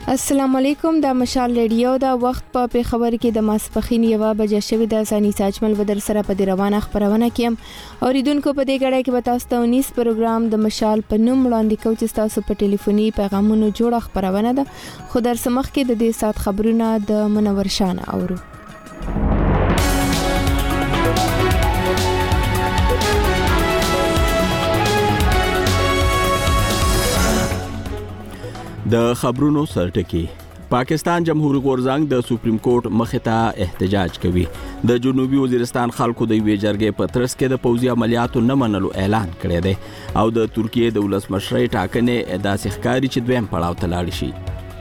السلام علیکم د مشال ریډیو دا وخت په خبر کې د ماسپخین یو بجې شوی د ثاني ساجمل بدر سره په روانه خبرونه کې اوریدونکو په دې غړې کې به تاسو ته 19 پروګرام د مشال په نوم وړاندې کوي چې تاسو په ټلیفوني پیغامونو جوړه خبرونه ده خو در سمخ کې د دې سات خبرونه د منور شان اورو. د خبرونو سرټکی پاکستان جمهوریت غورځنګ د سپریم کورټ مخې ته احتجاج کوي. د جنوبي وزیرستان خلکو د وی جرګې په ترڅ کې د پوځي عملیاتو نه منلو اعلان کړی دی او د ترکیه د ولسمشرۍ ټاکنې داسې ښکاري چې دویم پړاو ته لاړ شي.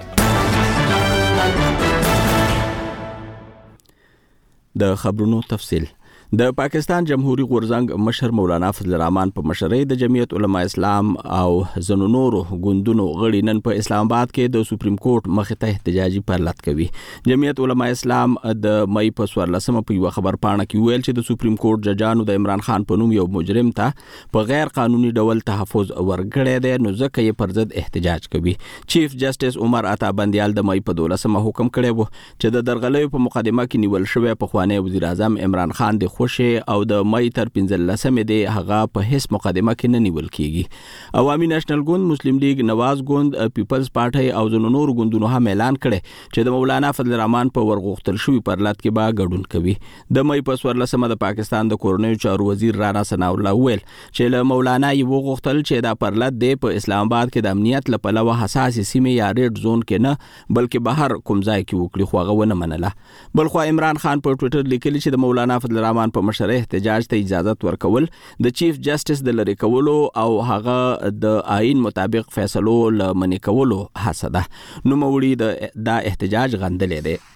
د خبرونو تفصیل د پاکستان جمهوریت غورځنګ مشر مولانا فضل الرحمن په مشرۍ د جمعیت علماء اسلام او ځینو نورو ګوندونو غړي نن په اسلام آباد کې د سپریم کورټ مخې ته احتجاجي پرلط کوي. جمعیت علماء اسلام د مئی په 14 په یو خبر پاڼه کې ویل چې د سپریم کورټ ججانو د عمران خان په نوم یو مجرم ته په غیر قانوني ډول تحفظ ورکړی دی نو ځکه یې پر ضد احتجاج کوي. چیف جسټس عمر عطا بندیال د مئی په 12 حکم کړی و چې د درغلیو په مقدمه کې نیول شوی پخوانی وزیر اعظم عمران خان د خوشي او د مئی تر 15 دی هغه په هیڅ مقدمه کې نه نیول کیږي. عوامي نېشنل ګوند، مسلم لیگ، نواز ګوند، پیپلز پارټي او ځینو نور ګوندونو هم اعلان کړي چې د مولانا فضل الرحمن په ورغوښتل شوی پرلط کې به ګډون کوي. د مئی په 14 د پاکستان د کورنیو چارو وزیر رانا ثناء الله ویل چې له مولانا یې وغوښتل چې دا پرلط دی په اسلام آباد کې د امنیت لپاره حساس سیمه یا ریډ زون کې نه بلکې بهر کوم ځای کې وکړي خو هغه ونه منله. بلخو عمران خان په ټوئیټر لیکلی چې د مولانا فضل الرحمن په مشرۍ احتجاج ته اجازه ورکول د چیف جسټس د لری کولو او هغه د آئین مطابق فیصلو لمنې کولو هڅه ده. نو موړي دا احتجاج غندلې دی.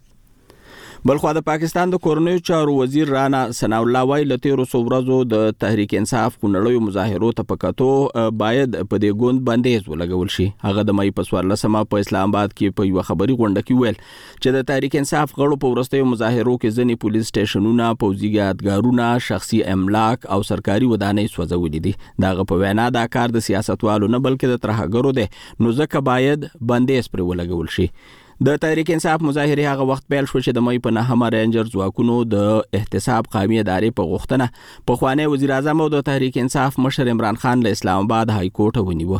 بلخو د پاکستان د کورنیو چارو وزیر رانا ثناء الله ویل له 13 ورځو د تحریک انصاف کونړیو مظاهرو ته پکاتو باید په دې ګوند بندیز ولګول شي. هغه د مئی په 14 په اسلام آباد کې په یو خبري غونډه کې ویل چې د تحریک انصاف غړو په ورستیو مظاهرو کې ځنی پولیس سټیشنونه، پوځي یادګارونه، شخصي املاک او سرکاري ودانۍ سوځولې دي. داغه په وینا دا کار د سیاستوالو نه بلکې د ترهګرو دی نو ځکه باید بندیز پر ولګول شي. د تحریک انصاف مظاهره هغه وخت پیل شو چې د مئی په 9 رینجر ځواکونو د احتساب قومي ادارې په غوښتنه په خوانی وزیر اعظم او د تحریک انصاف مشر عمران خان له اسلام آباد های کورټ ونیو.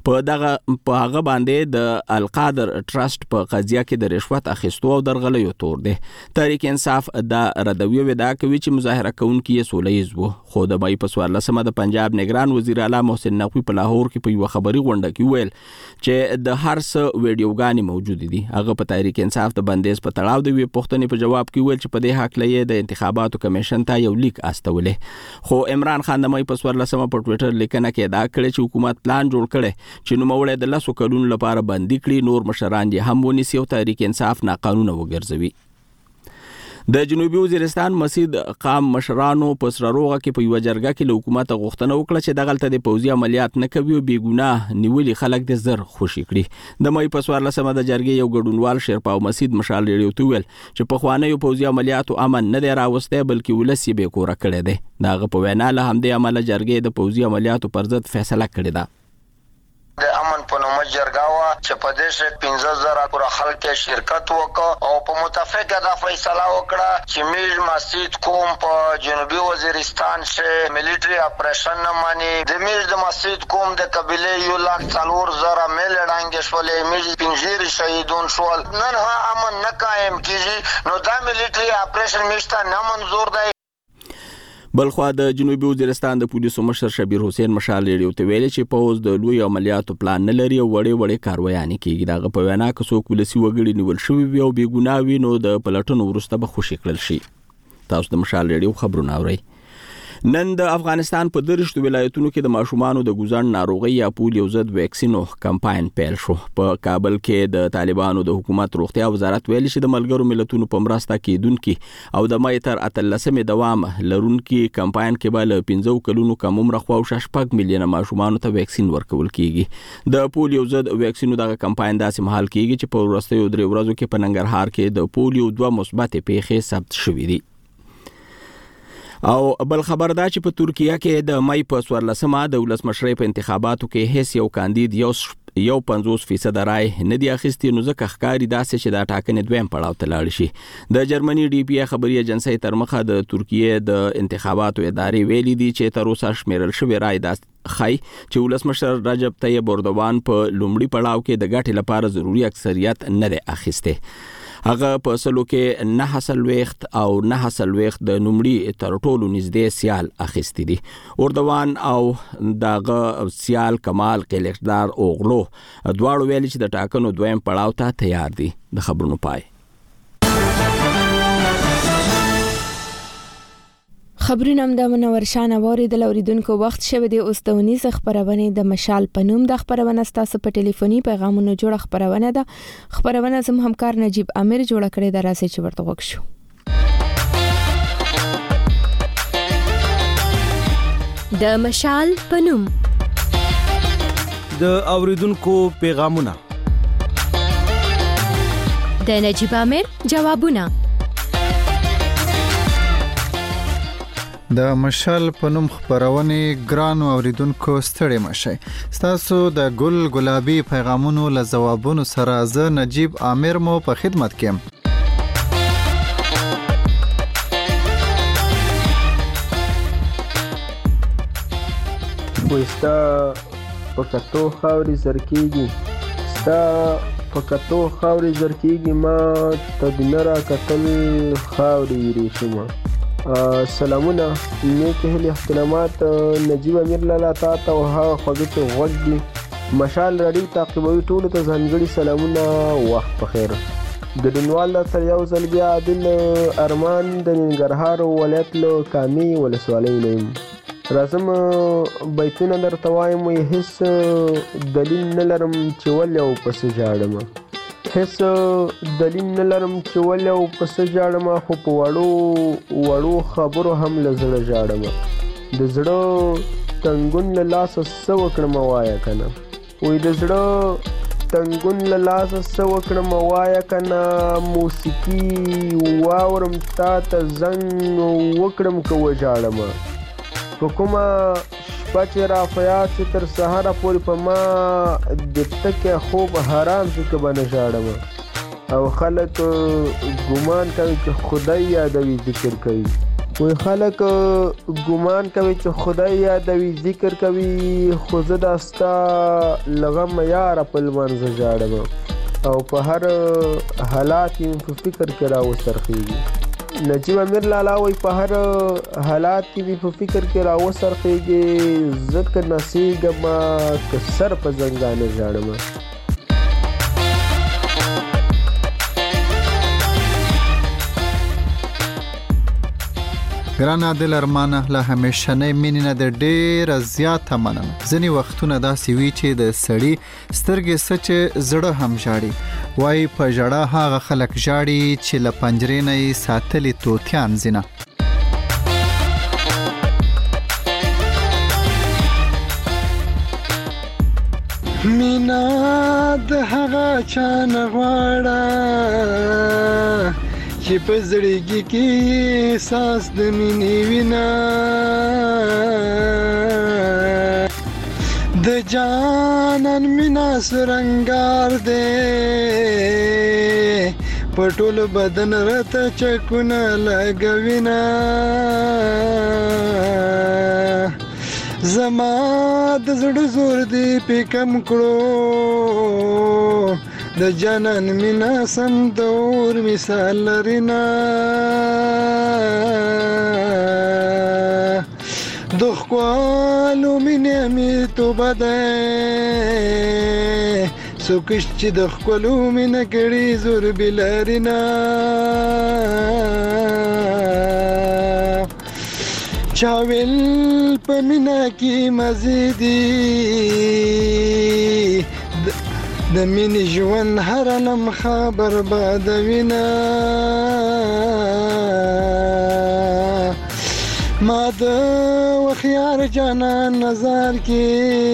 په هغه باندې د القادر ټرست په قضیه کې د رشوت اخیستو او درغلیو تور دی. تحریک انصاف د ردوی ودا کوي چې مظاهره کوونکي یې سولهیز وو خو د مئی په 14 د پنجاب نگران وزیر اعلی محسن نقوی په لاهور کې په یو خبري غونډه کې ویل چې د هر څه ویډیوګانې موجود دي. هغه په تحریک انصاف د بندیز په تړاو د وی پوښتنې په جواب کې ویل چې په دې حق لې د انتخاباتو کمیشن ته یو لیک استولې خو عمران خان د مئی په 14 په ټوئیټر لیکنه کې دا کړی چې حکومت پلان جوړ کړي چې نو موړې د 10 کلونو لپاره بندي کړي نور مشران یې هم ونیسي او تحریک انصاف ناقانونه وګرځوي. د جنوبي وزیرستان مسجد قام مشرانو په سرروغه کې په یو جرګه کې له حکومت غوښتنه وکړه چې دغلته د پوځي عملیات نه کوي او بیګناه نیولي خلک د زر خوشي کړي. د مئی په 14 د جرګې یو ګډونوال شیرپاو مسجد مشال ریډیو ته ویل چې په خوانه یو پوځي عملیاتو امن نه دی راوسته بلکې ولسی به کور کړی دی. داغه په وینا له همدې عمله جرګې د پوځي عملیاتو پر ضد فیصله کړې ده. د امن په نوم جرګاوه چې په دې شې 15000 پر خلک شرکت وکړ او په متفقه دا فیصله وکړه چې میج مسجد کوم په جنوبي وزیرستان کې ملټری اپریشن نه مانی د میج د مسجد کوم د قبيله 1,04,000 مل ډانګ شولې میج پنځیر شهیدون شول نن ها امن نه قائم کیږي نو دا ملټری اپریشن میشته نه منظور دی. بلخو د جنوبي وزیرستان د پولیسو مشر شبیر حسین مشال ریډیو ته ویل چې پوز د لوی عملیاتو پلان نه لري او وړې کاروایانې کیږي. دغه په وینا کې څوک ولسی وګړي نیول شوی وي او بیګناه وي نو د پلټنو وروسته به خوشي کړل شي. تاسو د مشال ریډیو خبرونه اورئ. نن د افغانستان په درشتو ولایتونو کې د ماشومانو د ګوزن ناروغي یا پولیو ضد ویکسینو کمپاین پیل شو. په کابل کې د طالبانو د حکومت روغتیا وزارت ویلي چې د ملګرو ملتونو په مرسته کېدونکي او د مئی تر 13 دوام لرونکي کمپاین کې به له 15 کلونو کم عمر خو 6 میلیونه ماشومانو ته ویکسین ورکول کیږي. د پولیو ضد ویکسینو دغه کمپاین داسې مهال کیږي چې په ورستیو 3 ورځو کې په ننګرهار کې د پولیو 2 مثبت پیښې ثبت شوې دي. او بل خبر دا چې په ترکیه کې د مئی په 14 د ولسمشرۍ په انتخاباتو کې هیڅ یو کاندید 51% رای نه دی اخیستي، نو ځکه ښکاري داسې چې دا ټاکنې دویم پړاو ته لاړ شي. د جرمني ډي پی خبري ایجنسۍ تر مخه د ترکیه د انتخاباتو ادارې ویلي دي چې تر اوسه شمیرل شوی رای داس خای چې ولسمشر رجب طیب اردوغان په لومړي پړاو کې د ګټې لپاره ضروري اکثریت نه دی اخیسته. هغه په سلو کې 9 او 9 د نومړي تر ټولو نږدې سیال اخیستي دي. اردوغان او دغه سیال کمال قلیقدار اوغلو دواړو ویلي چې د ټاکنو دویم پړاو ته تیار دي. د خبرونو پای. خبرونه هم د منور شان اوریدل اوریدونکو وخت شوه د اوستونیز خبرونه د مشال پنوم د خبرونه ستاسو په ټلیفوني پیغامونو جوړ خبرونه ده. خبرونه زم همکار نجیب امیر جوړ کړی د راسي چې ورته وښو. د مشال پنوم د اوریدونکو پیغامونه د نجیب امیر جوابونه. د مشال پنوم خبرونه ګران اوریدونکو ستړي مشه. تاسو د ګل ګلابي پیغامونو له جوابونو سره زه نجیب امیر مو په خدمت کې. وستا پکتو خاوري زرکیږي ستا پکتو خاوري زرکیږي ما تدنرا قتل خاوري ریشمه. سلامونه نیک هلي احترامات نجیب امیر لالا تا ته او هغه خوږه ته غوږ دي. مشال رادیو تعقیبوي ټولو ته ځانګړي سلامونه. وخت په خیر. ګډونوال تر یو ځل بیا عادل ارمان د ننګرهار ولایت له کامي ولسوالۍ نه یم. راځم بیتونه درته وایم هیڅ دلیل نه لرم چې ولې او پسې ژاړم. هیڅ دلیل نه لرم چې ولې او پسې ژاړم، خو په وړو خبرو هم له زړه ژاړم. د زړه تنګون له لاسه څه وکړم وایه که نه. وایي د زړه تنګون له لاسه څه وکړم وایه که نه. موسیقي واورم تا ته زنګ وکړم که وژاړم. په کومه شپه چې را فیاض شي تر سهاره پورې په ما د تکه خوب حرام شي که به نه ژاړم. او خلک ګمان کوي چې خدای یادوي ذکر کوي. وایي خلک ګمان کوي چې خدای یادوي ذکر کوي، خو زه دا ستا له غمه یاره په لمانځه ژاړم. او په هر حالات یې په فکر کې راوڅرخېږي. نجیب امیر لالا وایي په هر حالات کې مې په فکر کې راوڅرخېږي، ځکه نڅېږم که سر په زنګانه ژاړم. ګران عادل ارمانه له همیشنۍ مینې نه د ډېره زیاته مننه. ځینې وختونه داسې وي چې د سړي سترګې څه چې زړه هم ژاړي. وایي په ژړا هغه خلک ژاړي چې له پنجرې نه یې ساتلي طوطیان ځینه. مینا د هغه چا نه غواړه چې په زړګي کې احساس د مینې وینا. د جانان مینا سرنګار دی په ټول بدن راته چکونه لګوینا. زما د زړه زور دی په کم کړو، د جانان مینا سم دور مثال لرينا. دخوالو مینه می تو بده سوکش چې دخوالو مینه کړي زور بلرینا. چاویل په مینا کې مزيدي د مینې ژوند هر لمحه بربادوینا. ما د وخیار جانان نظر کې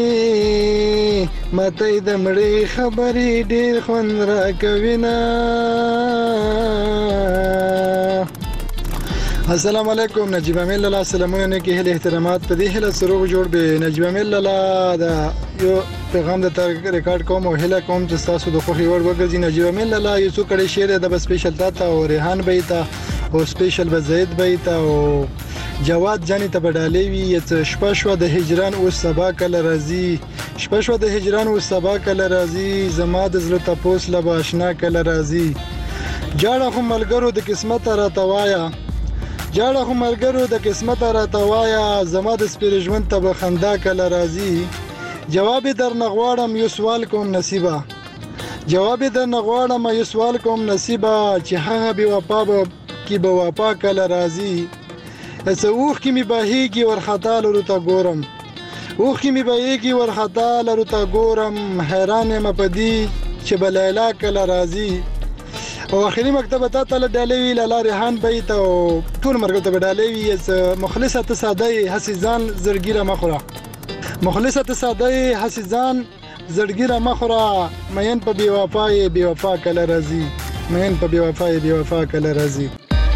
ماته د مړې خبرې ډېر خوند راکوینا. السلام علیکم نجیب امیل الله سلامونه کې هله احترامات په دې هله سروغ جوړ به نجیب امیل الله دا یو پیغام د ریکارډ کوم او هله کوم چې تاسو د خوخي ور وګرځي نجیب امیل الله یو څو کړي شعر د سپیشل تا او ریحان بیتا او سپیشل بزید بیتا او جواد جانی ته بدالې وی شپه د هجران او سبا کله راځي شپه د هجران او سبا کله راځي زما د زړه تپوس لا باشنا کله راځي جاړه هم ملګرو د قسمت را توایا جاړه هم ملګرو د قسمت را توایا زما د سپیرژمن ته بخندا کله راځي جواب در نغواړم یو سوال کوم نصیبا جواب در نغواړم یو سوال کوم نصیبا چې هغه به وفا کی به وفا کله راځي اسوخ کی می بهیږي ورختا لرو ته ګورم اوخ کی می بهیږي ورختا لرو ته ګورم حیران مپدی چې بلیلا کله راځي او اخري مکتبه ته تل ډالوي لاله ریحان بیت او ټول مرګ ته ډالوي مخلصه تصادی حسیزان زړګیره مخوره مخلصه تصادی حسیزان زړګیره مخوره مین په بی وفای بی وفا کله راځي مین په بی وفای بی وفا کله راځي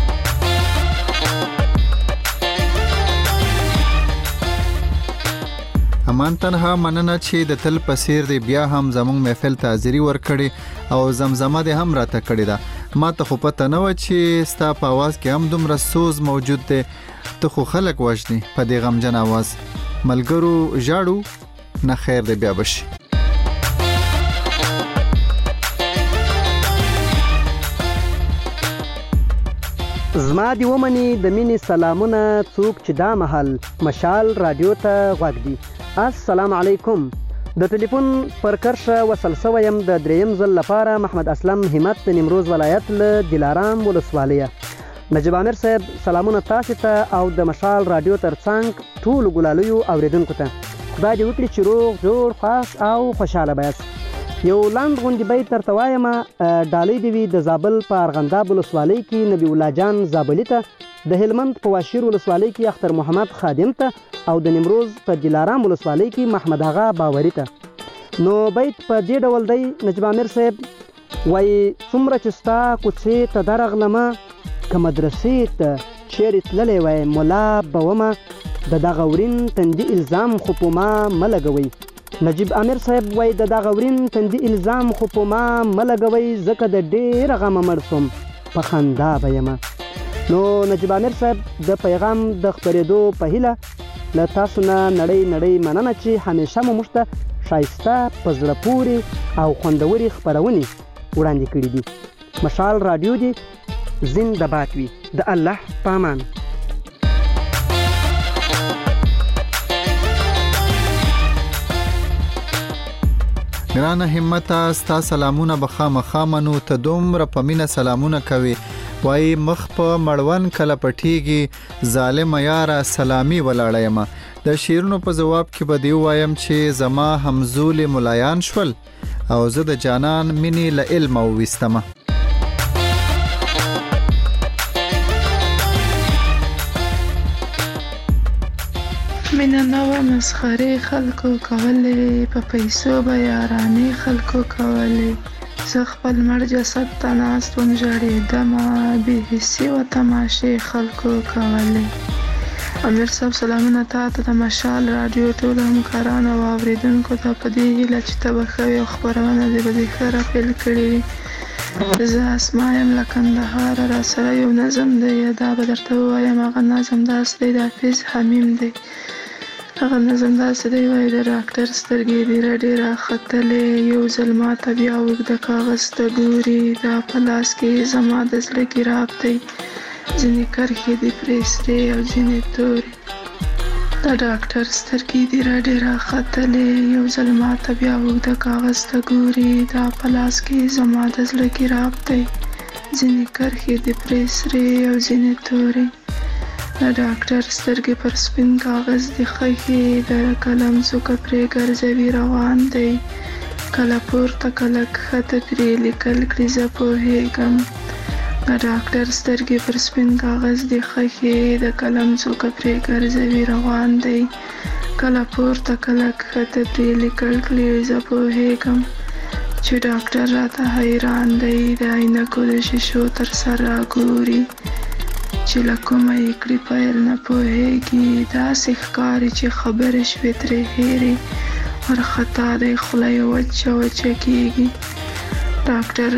امان تنها مننه چې د تل پسیر دی بیا هم زموږ محفل ته حاضری ورکړي او زمزمه دې هم راته کړی دا ما ته خو پته نه و چې ستا په आवाज کې هم دومره سوز موجود دی ته خو خلک وژني په دې غمجن आवाज ملګرو ژاړو نه خیر دی بیا بشي زما دی ومني د مینې سلامونه څوک چې دا محل مشال رادیو ته غوږ دی السلام علیکم د ټلیفون پر کرشه وصل سویم د دریم ځل لپاره محمد اسلم همت د نیمروز ولایت له دلارام ولسوالیه نجیب عامر صاحب سلامونه تاسو ته او د مشال رادیو ترڅنګ ټول ګلالیو اوریدونکو ته خدای دې وکړي چې روغ جوړ خوښ او خوشاله بیاست یو لاند غونډې بیت ترته وایم ډالۍ دی وي د زابل په ارغنداب ولسوالۍ کې نبی الله جان زابلي ته د هلمند په واشیر ولسوالۍ کې اختر محمد خادم ته او د نیمروز په دلارام ولسوالۍ کې محمد آغا باوري ته نو بیت په دې ډول دی نجیب عامر صاحب وای څومره چې ستا کوڅې ته درغلمه که مدرسې ته چیرې تللی وای ملا به ومه د دغه ورین تندي الزام خو په ما مه لګوئ نجیب عامر صاحب وای د دغه ورین تندي الزام خو په ما مه لګوئ ځکه د ډېره غمه مړ سوم په خندا به یمه نو نجیب عامر صاحب د پیغام د خپرېدو په هیله له تاسو نه نړۍ مننه چې همیشه مو موږ ته ښایسته په زړه پورې او خوندورې خپرونې وړاندې کړي دي مشال رادیو دې زنده باد وي د الله په امان ګرانه همتا ستا سلامونه بخامخا منو ته دومره په مینه سلامونه کوي وای مخ په مړون کله پټیږي ظالم یاره سلامي ولاړم د شیرونو په جواب کې به دی وایم چې زما همزول ملایان شول او زه د جانان منی له علم او وستمه مینه نوه مسخرې خلکو کولې په پیسو به یارانې خلکو کولې زه خپل مړ جسد ته ناست وم ژړېدمه بې حسي و تماشې خلکو کولې امیر صاحب سلامونه تا ته د مشال رادیو ټولو همکارانو او اورېدونکو ته په دې هیله چې ته به ښه وي او خپرونه دې به دې ښه راپیل کړې وي زه اسما یم له کندهاره راسره یو نظم دی دا به درته ووایم هغه نظم داسې دی د حافظ حمیم دی هغه نظم داسې دی وایي د ډاکټر سترګې دې راډې راختلې یو ځل ما ته بیا اوږده کاغذ ته ګوري دا په لاس کې زما د زړه ګراب دی ځینې کرښې دې پرې سرې او ځینې تورې د ډاکټر سترګې دې راډې راختلې یو ځل ما ته بیا اوږده کاغذ ته ګوري دا په لاس کې زما د زړه ګراب دی ځینې کرښې دې پرې سرې او ځینې تورې د ډاکټر سترګې پر سپین کاغذ دې خښې د قلم څوکه پرې ګرځوي روان دی کله پورته کله کښته پرې لیکل کړي زه پوهېږم د ډاکټر سترګې پر سپین کاغذ دې خښې د قلم څوکه پرې ګرځوي روان دی کله پورته کله کښته پرې لیکل کړي زه پوهېږم چې ډاکټر راته حیران دی د عینکو د شیشو تر سره ګوري چې له کومه یې کړي پیل نه پوهېږي داسې ښکاري چې خبرې شوې ترې هېرې وارخطا دی خوله یې وچه وچه کېږي ډاکټر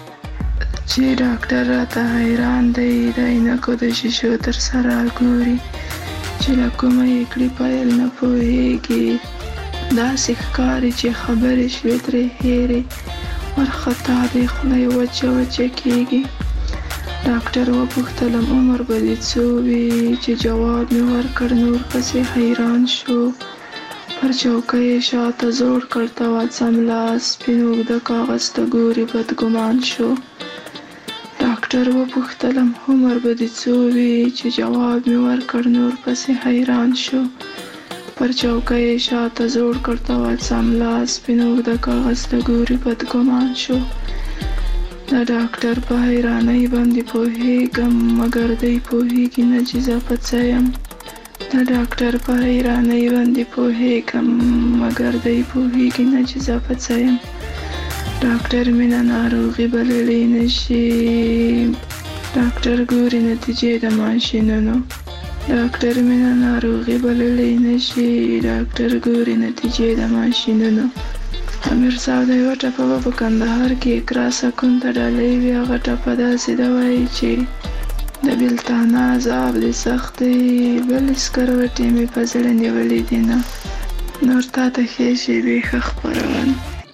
راته حیران دی د عینکو د شیشو تر سره ګوري چې له کومه یې کړي پیل نه پوهېږي داسې ښکاري چې خبرې شوې ترې هېرې وارخطا دی خوله یې وچه وچه کېږي ډاکټر وپوښتلم عمر به دې څو وي چې جواب مې ورکړ نور پسې حیران شو پر چوکۍ یې شاته زوړ کړ تواد څملاس سپین اوږده کاغذ ته ګوري بدګمان شو ډاکټر وپوښتلم عمر به دې څو وي چې جواب مې ورکړ نور پسې حیران شو پر چوکۍ یې شاته زوړ کړ تواد څملاس سپین اوږده کاغذ ته ګوري بدګمان شو د ډاکټر په حیرانۍ باندې پوهېږم مګر دی پوهېږي نه چې زه په څه یم د ډاکټر په حیرانۍ باندې پوهېږم مګر دی پوهېږي نه چې زه په څه یم ډاکټر مینه ناروغي بللی نشي ډاکټر ګوري نتیجې د ماشینونو ډاکټر مینه ناروغي بللی نشي ډاکټر ګوري نتیجې د ماشینونو امیر صاحب د یوه ټپه به په کندهار کې اقرا سکون ته ډالۍ وي هغه ټپه داسې ده وایي چې د بېلتانه عذاب دې سخت دی بل سکروټې مې په زړه نیولې دي نه نور تا ته ښې شېبې ښه خپروم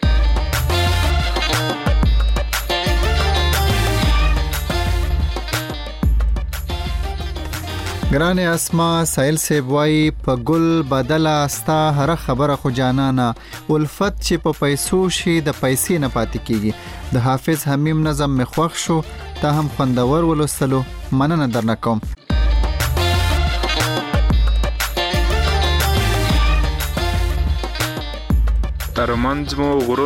ګرانې اسما سایل صاحب وایي په ګل بدله ستا هره خبره خو جانانه الفت چې په پیسو شي د پیسې نه پاتې کیږي د حافظ حمیم نظم مې خوښ شو تا هم خوندور ولوستلو مننه درنه کوم ترمنځ مو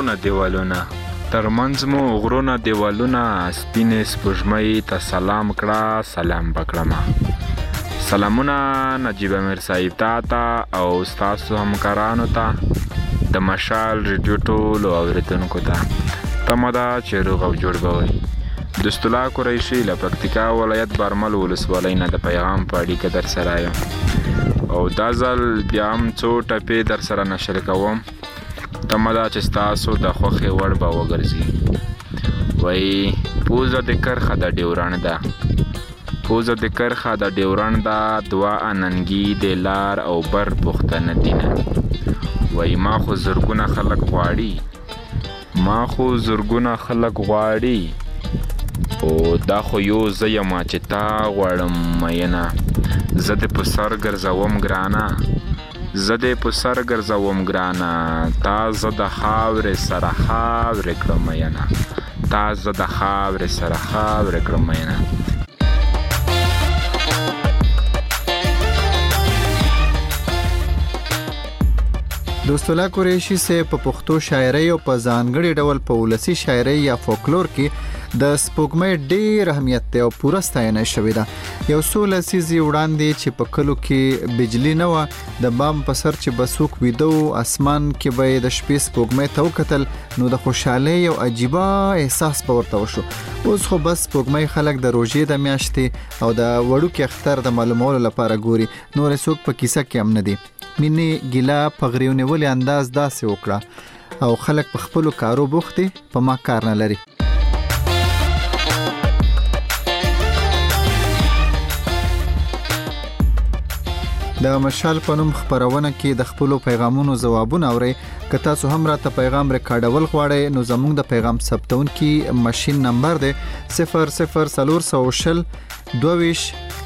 غرونه دیوالونه سپینې سپوږمۍ ته سلام کړه سلام بکړه سلامونه نجیب امیر صاحب ته او ستاسو همکارانو ته د مشال ریډیو ټولو اوریدونکو ته تمه ده چې روغ او جوړ به وئ دوست الله قریشي له پکتیکا ولایت برمل ولسوالۍ نه د پیغام په اړیکه در سره یم او دا ځل بیا هم څو ټپې در سره نشر کوم تمه ده چې ستاسو د خوښې وړ به وګرځي وایي پوزه د کرخه د ډیورنډ ده پوزه د کرخه د ډیورنډ ده دوه اننګي د لار او بر پوښتنه دینه وایي ما خو زرګونه خلک غواړي او دا خو یو زه یم چې تا غواړم مینه زه دې په سر ګرځوم ګرانه تا زه د خاورې سره خاورې کړم مینه دوست الله قریشي سے په پښتو شاعرۍ او په ځانګړي ډول په ولسی شاعرۍ یا فولکلور کې د سپوږمۍ ډېر اهمیت او پوره ستاینه شوې ده یو څو لسیزې وړاندې چې په کلو کې بجلی نه و د بام په سر چې بسوک ویدو اسمان کې به د شپې سپوږمۍ ته وکتل نو د خوشحالۍ او عجیبه احساس به ورته وشو اوس خو بس سپوږمۍ خلک د روژې د میاشتې او د وړوکي اختر د معلومولو لپاره ګوري نور څوک په کیسه کې هم نه دي مینې ګیلا په غریونولي انداز داسې وکړه او خلک په خپلو کارو بوخت دي په ما کار نه لري د مشال په نوم خبرونه کې د خپلو پیغامونو ځوابونه اورئ که تاسو هم راته پیغام ریکارډول غواړئ نو زموږ د پیغام ثبتون کې ماشين نمبر دی 00420 22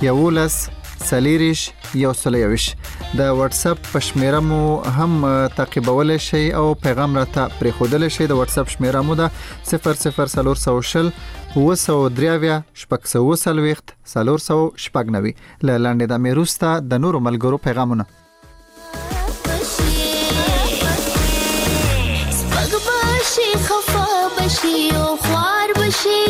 11 121 د واتس اپ په شمیره مو هم تعقیبول شي او پیغام راته پرېښودل شي د واتس اپ شمیره مو ده 00420 203 490 لاندې د میروستا د نورو ملګرو پیغامونه بشي خفا بشي او خوار بشي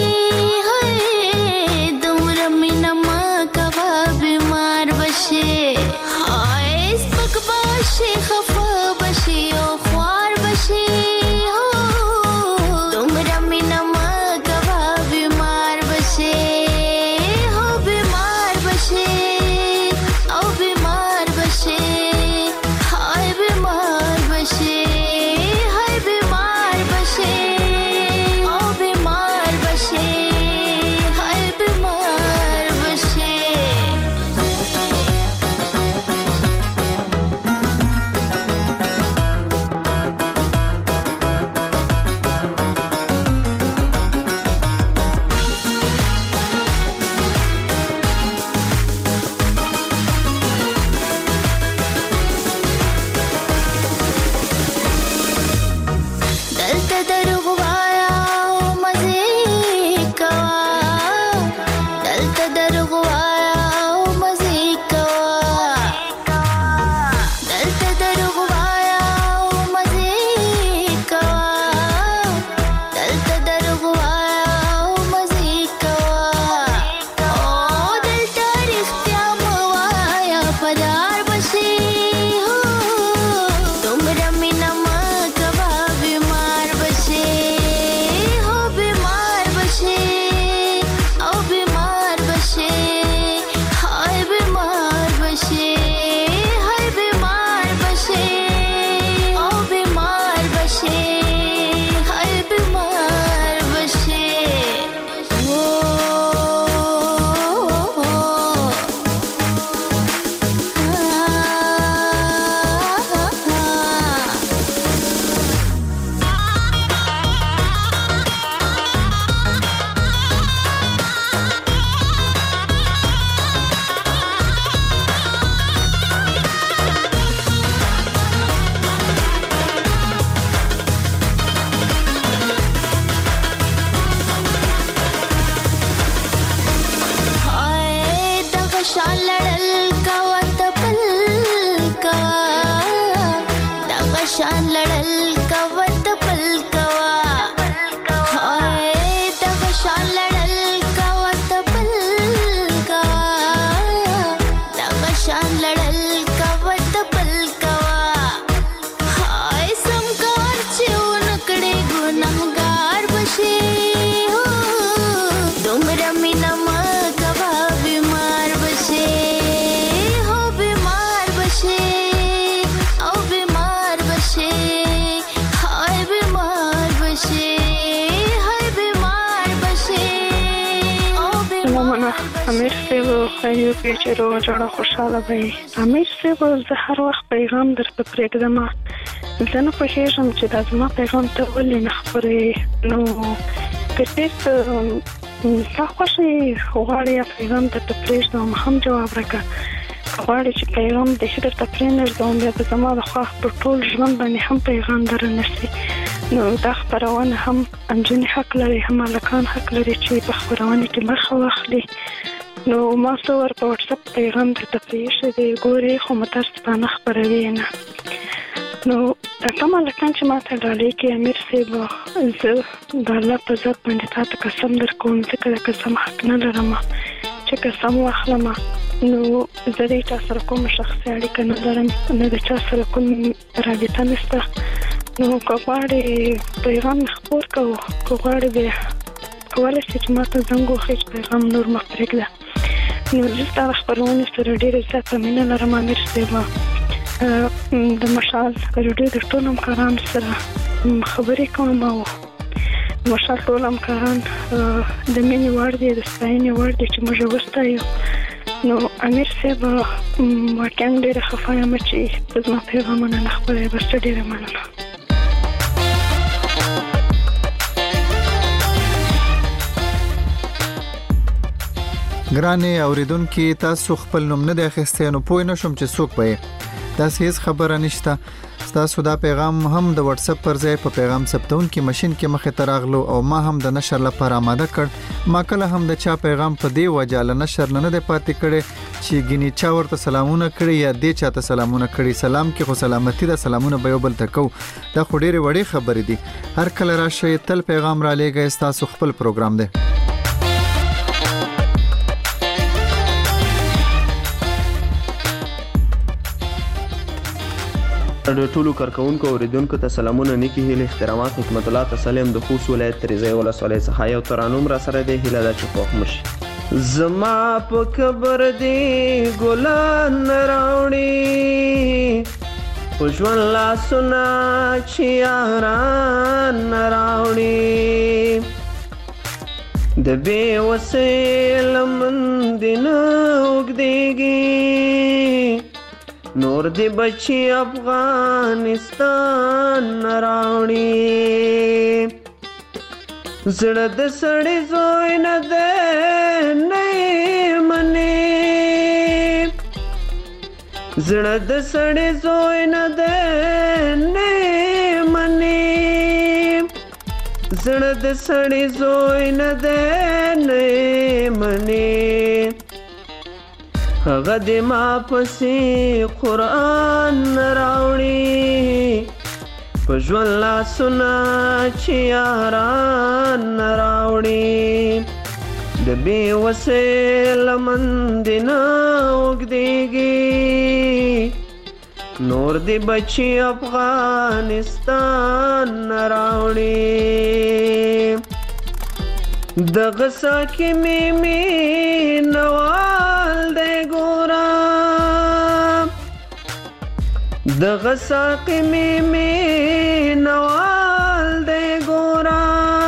دومره مینه ما کوا بیمار بشي سپک بشي خفا بشي او خوار بشي دومره مینه ما کوا بیمار بشي بیمار بشي لړل کوا ته بل کوا هاي دغه شان لړل کوا ته بل کوا دغه شان لړل کوا ته بل کوا هاي سمګار چې ونکړې ګناهګار بشي دومره مینا ما کوا بیمار بشي هو بیمار بشي او بیمار بشي هاي بیمار بشي هاي بیمار بشي او بیمار امیر صاحب خیو کې چې روغ جوړه خوشاله وي امیر صاحب زه هر وخت پیغام درته پرېږدم زه نه پوهېږم چې دا زما پیغام ته ولې نه خپرې نو که چېرته ستا خوښ یې غواړې یا پیغام درته پرېږدم هم جواب راکړه که غواړې چې پیغام دې درته پرېنږدم بیا به زما د خوا پر ټول ژوند باندې هم پیغام درنرسي نو دا خپرونه هم نجونې حق لري هم هلکان حق لري چې په خپرونه کې برخه واخلي نو ما څو ور په وټساپ پیغام درته پرېښی دی ګورې خو متاسفانه خپروي یې نه نو کوم هلکان چې ما ته ډالۍ کوي امیر صاحب زه د الله په ذات باندې تا ته قسم در کوم ځکه د قسم حق نه لرم چې قسم واخلم نو زه د چا سره کومه شخصي اړیکه نه لرم نه د چا سره کوم رابطه نشته نو که غواړې پیغام مې خپور کوو که غواړې بیا کولی شې چې ما ته زنګ ووهې چې پیغام نور مه پرېږده نو زه ستا د خپرونې سره ډېره زیاته مینه لرم امیر صاحب د مشال راډیو د ټولو همکارانو سره خبرې کوم او مشال ټول همکاران د مینې وړ دي د ستاینې وړ دي چې موږ وستایو نو امیر صاحب واقعا ډېره خفه یم چې ته زما پیغامونه نه خپروې بس ډېره مننه ګرانې اوریدونکي تاسو خپل نوم نه دی اخیستی نو پوه نه شوم چې څوک به تاسو هیڅ خبره نشته تاسو دا پیغام هم د واتس اپ پر ځای په پیغام ثبتون کې ماشين کې مخه تراغلو او ما هم د نشر لپاره آماده کړ ما کله هم د چا پیغام په دی وجه ل نشر نه دی پاتې کړي چې ګینی چا ورته سلامونه کړي یا دې چاته سلامونه کړي سلام کې خو سلامتی دا سلامونه به یو بل تکو دا خو ډېرې وړې خبرې دي هر کله راشي تل پیغام را لېږئ تاسو خپل پروګرام دی د ټولو کارکونکو اوریدونکو ته سلامونه نیکی هیله احترامات حکمت الله تسلیم د خوست ولایت تریزای ولسوالۍ څخه یو ترانوم را سره دی هیله ده چې خوښ مشي زما په قبر دی ګلان راوړي په ژوند لاسونه چې یاران راوړي د بې وسې لمن دې نه اوږدېږي نور دی بچی افغانستان راوړي زړه د سړی زوی نه دی نه مني زړه د سړی زوی نه دی نه مني زړه د سړی زوی نه دی نه مني هغه دې ما پسې قرآن راوړي په ژوند لاسونه چې یاران راوړي د بې وسې لمن دې نه اوږدېږي نور دې بچي افغانستان راوړي دغه ساکي مې نوال دی ګوره دغه ساکي مې نوال دی ګوره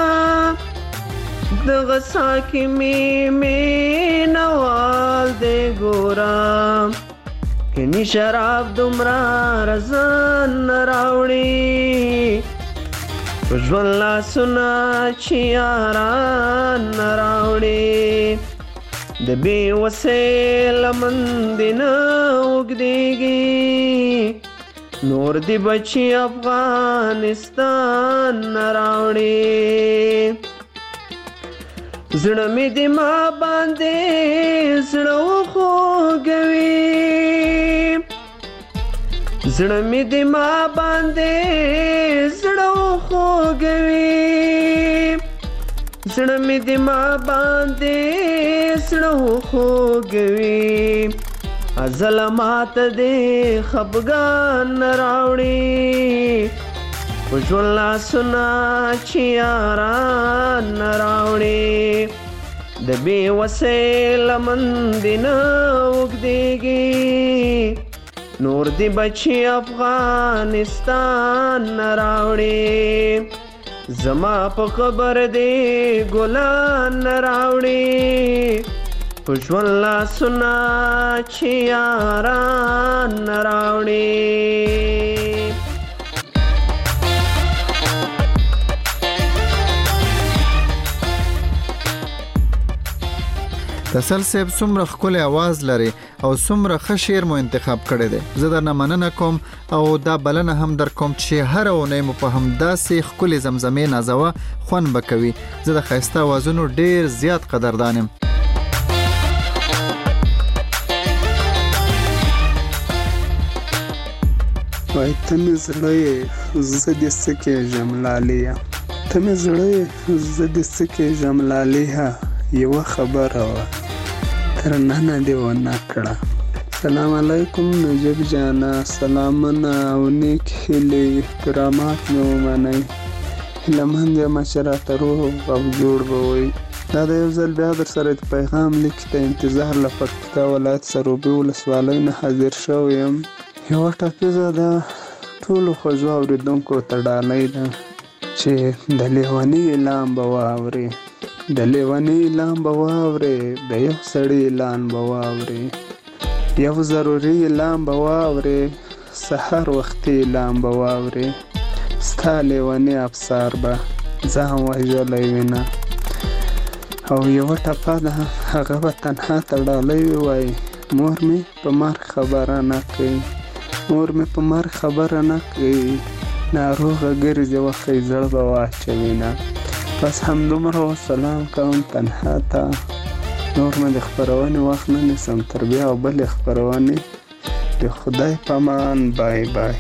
دغه ساکي مې نوال دی ګوره کني شراب دومره رزان راوړي په ژوند لاسونه چې یاران راوړي د بې وسې لمن دې نه اوږدېږي نور دې بچي افغانستان راوړي زړه مې دې ما باندې زړه وخوږوي زړه مې د ما باندې زړه خوږوي زړه مې د ما باندې زړه خوږوي ازل ماته دې خفګان راوړي په ژوند لاسونه چې یاران راوړي د بې وسې لمن دې نه اوږدېږي نور دی بچی افغانستان راوړي زما په قبر دی ګلان راوړي په ژوند لاسونه چې یاران راوړي تسل صاحب څومره ښکلی आवाज لري او څومره ښه شعر مو انتخاب کړی دی زه درنه مننه کوم او دا بلنه هم در کوم چې هر اونۍ مو په همداسې ښکلې زمزمې نازوه خوند به کوي زه د ښایسته اوازونو ډېر زیات قدردان یم وای ته مې زړه یې زه دې څه کېږم لاليه ته مې زړه یې زه دې څه کېږم لاليه یوه خبره وه تر ننه دې ونه کړه سلام علیکم نجیب جانا سلامونه او نیک هیلې احترامات مې ومنئ هیلهمند یم چې راته روغ او جوړ به وئ دا د یو ځل بیا در سره د پیغام لیک ته انتظار له پکتیکا ولایت سروبي ولسوالۍ نه حاضر شوی یم یوه ټاپیزه ده ټولو خوږو اورېدونکو ته ډالۍ ده چې د لیوني اعلان به واورې د لیوني اعلان به واورې د یو سړي اعلان به واورې یو ضروري اعلان به واورې سحر وختي اعلان به واورې ستا لیوني افسر به ځان وژلی وینه او یوه ټپه ده هغه به تنها ته ډالۍ ووایي مور مې په مرګ خبره نه کوي مور مې په مرګ خبره نه کوي ناروغه ګرځي وخی زړه به واچوینه بس همدومره وسلام کوم تنها ته نور مې د خپرونې وخت نه نیسم تر بیا او بلې خپرونې د خدای په امان بای بای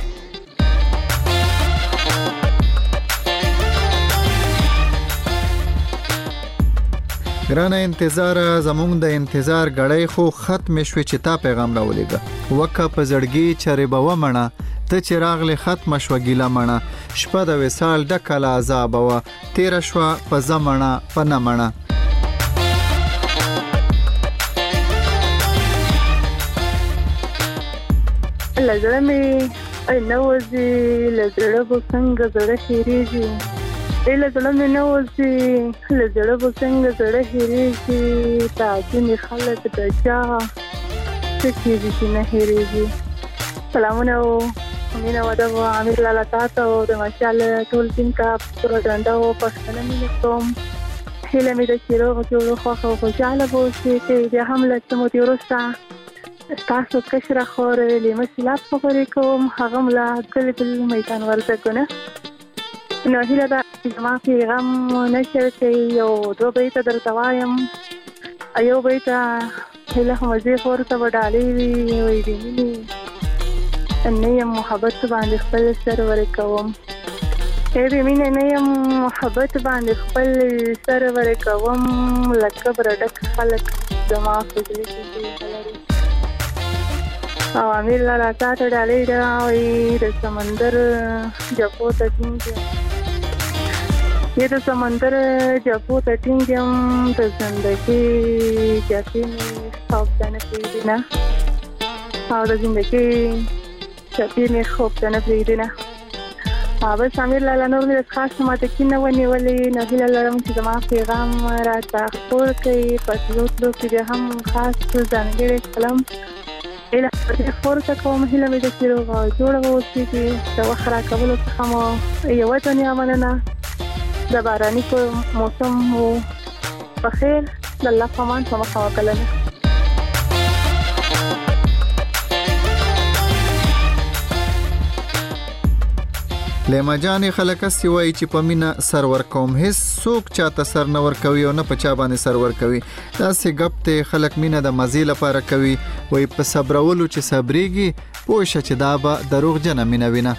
ګرانه انتظار زمونږ د انتظار غړی خو ختم شوي چې تا پیغام راولېږه وکه په زړګي چرې به ومنه ته چې راغلی ختمه شوه ګیله مڼه شپه د وصال ډکه له عذابه وه تېره شوه په زه مڼه په نه مڼه له زړه مې نه وځي له زړه به څنګه زړه هېرېږي له زړه مې نه وځي له زړه به څنګه زړه هېرېږي تعظیم خلک د چا څه کېږي چې نه هېرېږي سلامونه او مینه وده و امیر لالا تاته او د ماشاءالله ټول ټیم ته پوره ډنډه او پښتنه مینه کوم هیله مې ده چې روغ جوړ خوښ او خوشحاله به اوسئ چې بیا هم له څه مودې وروسته ستاسو کشره خور لیمه سیلاب خبرې کوم هغه هم له بلبل میدان وردګونه نو هیله ده زما پیغام نشر کوي یو دوه بیته درته وایم یو بیته هیله مزې خور ته به ډالۍ وي وایي د مینې نه یم محبت باندې خپل سر ورکوم د مینې نه یم محبت باندې خپل سر ورکوم لکه برډک خلک زما فضلې لري او امیر لالا تاته ډالۍ ده وایي د سمندر جپو ته ټینګ د سمندر جپو ته ټینګ یم د زندګي جپې مې خوب ته نه پرېږدي نه او د زندګي جپې مې خوب ته نه پرېږدي نه بس امیر لالا نور مې خاص ماته کې نه ونیولې نو هیله لرم چې زما پیغام راته خپور کړي په تلو تلو کې بیا هم خاص ځانګړی کلم هیله خپور کوم هیله مې ده چې روغ او جوړه واوسئ د وخت راکولو څخه مو یوه دنیا مننه د باراني موسم مو په خیر د الله په امان په مخه وکړله لیما جانې خلک سی وایي چې په مینا سرور کوم هیڅ څوک چاته سر نه ورکوي او نه په چا باندې سر ورکوي. داسې ګپ ته خلک مینا د مزې لپاره کوي، وایي په صبرولو چې صبرېږي پوه شه چې دا به دروغجنه مینه وینه.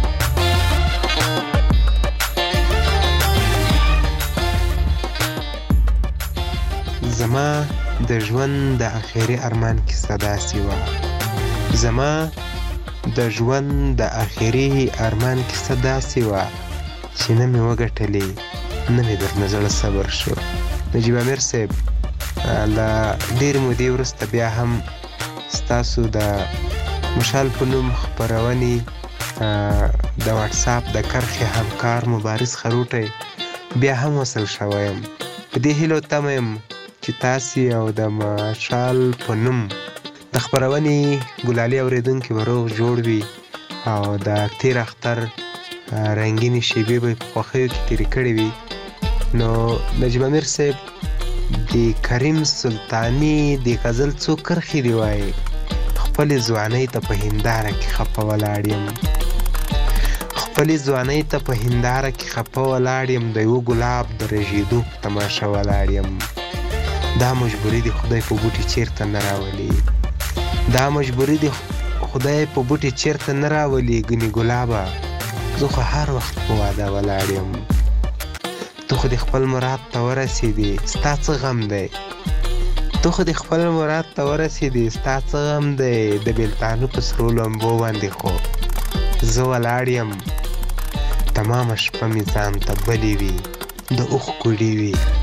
زما د ژوند د اخیری ارمان کیسه داسې وه، زما د ژوند د اخیری ارمان کیسه داسې وه چې نه مې وګټلې نه مې درنه زړه صبر شو. نجیب امیر صاحب له ډېرې مودې وروسته بیا هم ستاسو د مشال په نوم خپرونې د واټساپ د کرښې همکار مبارز خروټی بیا هم وصل شوی یم. په دې هیلو تمه یم چې تاسې او د مشال په نوم د خپرونې ګلالي اورېدونکي به روغ جوړ وي او د تیر اختر رنګینې شیبې به په خوښیو کې تېرې کړې وي. نو نجیب امیر صاحب د کریم سلطاني د غزل څو کرښې دې وایي، خپلې ځوانۍ ته په هنداره کې خفه ولاړ یم، خپلې ځوانۍ ته په هنداره کې خفه ولاړ یم، د یوه ګلاب د رژېدو په تماشه ولاړ یم. دا مجبوري دی خدای په بوټي چیرته نه راولي، دا مجبوري دی خدای په بوټي چیرته نه راولي. ګنې ګلابه زه خو هر وخت په واده ولاړ یم، ته خو د خپل مراد ته ورسېدې ستا څه غم دی، ته خو د خپل مراد ته ورسېدې ستا څه غم دی. د بېلتانه په سرو لمبو باندې خو زه ولاړ یم، تمامه شپه مې ځان ته بلې وي د اوښکو ډېوې،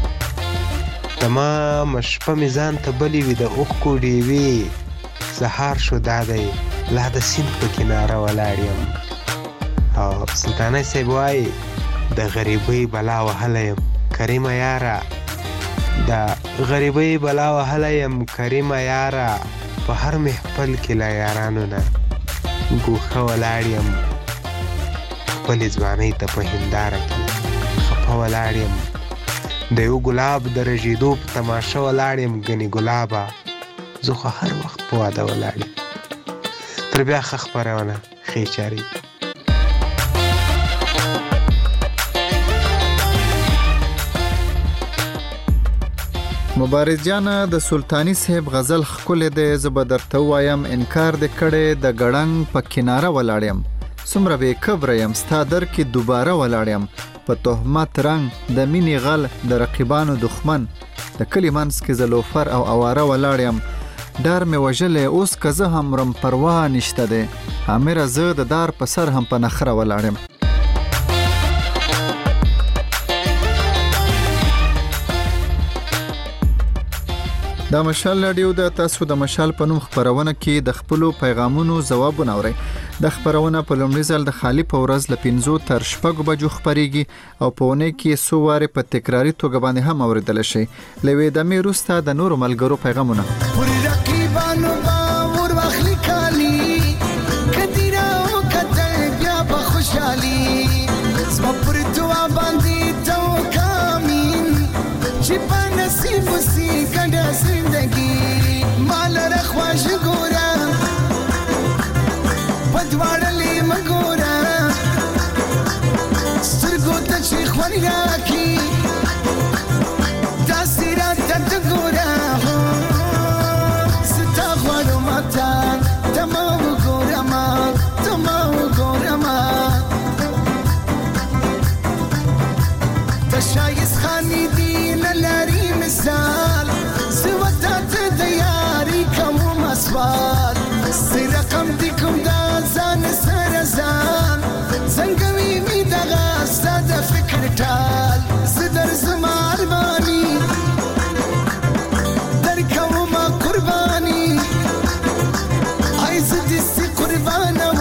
تمامه شپه مې ځان ته بلې وي د اوښکو ډېوې. سهار شو دا دی لا د سیند په کناره ولاړ یم. او سلطانه صاحب وایي د غریبۍ بلا وهلی یم کریمه یاره، د غریبۍ بلا وهلی یم کریمه یاره، په هر محفل کې له یارانو نه ګوښه ولاړ یم، خپلې ځوانۍ ته په هنداره کې خفه ولاړ یم، د یو ګلاب د رژېدو په تماشه ولاړ یم. ګنې ګلابه زه خو هر وخت په واده ولاړ یم. تر بیا ښه خپرونه ښې چارې. مبارز جانه د سلطانی صاحب غزل ښکلی دی، زه به درته ووایم انکار دې کړی د ګړنګ په کناره ولاړ یم، څومره بې کبره یم ستا در کې دوباره ولاړ یم، په تهمت رنګ د مینې غل د رقیبانو دښمن، د کلي منځ کې زه لوفر او اواره ولاړ یم، ډار مې وژلی اوس که زه هم مرم پروا نشته دی، امره زه د دار په سر هم په نخره ولاړ یم. دا مشال رادیو د تاسو د مشال په نوم خپرونه کې د خپلو پیغامونو ځوابونه اورئ. د خپرونه په لومړي ځل د خالی په ورځ له 5 تر 6 بجو خپريږي او په اونۍ کې څو واره په تکراری توګه باندې هم اوریدل شي. لوي د مې روستا د نورو ملګرو پیغامونه. پر رقیبانو باور واخلي کالی کدیرا او کتل بیا په خوشالي زما پر دعا باندې تو کامین چې په نصیب وسی کنده زندگی مال رخواش ګورا بدواړلې مګورا سترګو ته چې خوانیا کی داسیرا ته ګورا ستا غواړو ماته تمام ګورا ما تمام ګورا ما تشایس خانی دین لري مثال سوتات د یاري کوم اسوال سی رقم دی کوم دا ځان سره ځان څنګه وی می دغه ستاسو فکر ټال زدر زمال بانی در کوم قربانی عايز دي سي قربانه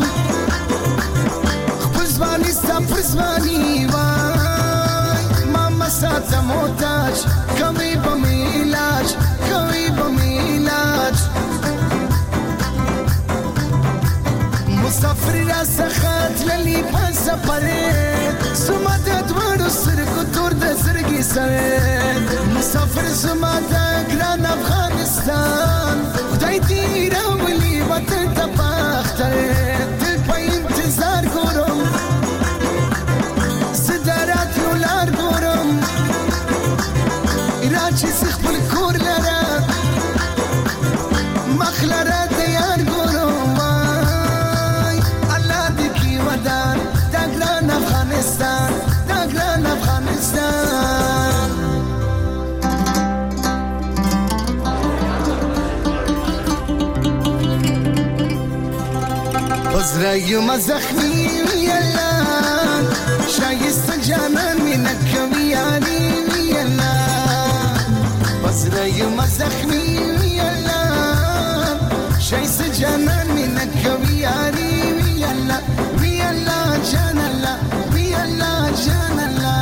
خپل ځواني ستاسو ځواني وای ماما ساته محتاج کوي بمیلاج کوي بمیلاج مسافر را سخت للی په سفر سمات دوړو سرګو تور د سرګي سره مسافر سمات ګران افغانستان خدای دې راولي وطن ته پختر دل په انتظار ګورم پزرايو مزخمي يلا شايست جانان منك كمياني يلا پزرايو مزخمي يلا شايست جانان منك كمياني يلا يلا جان الله يلا جان الله.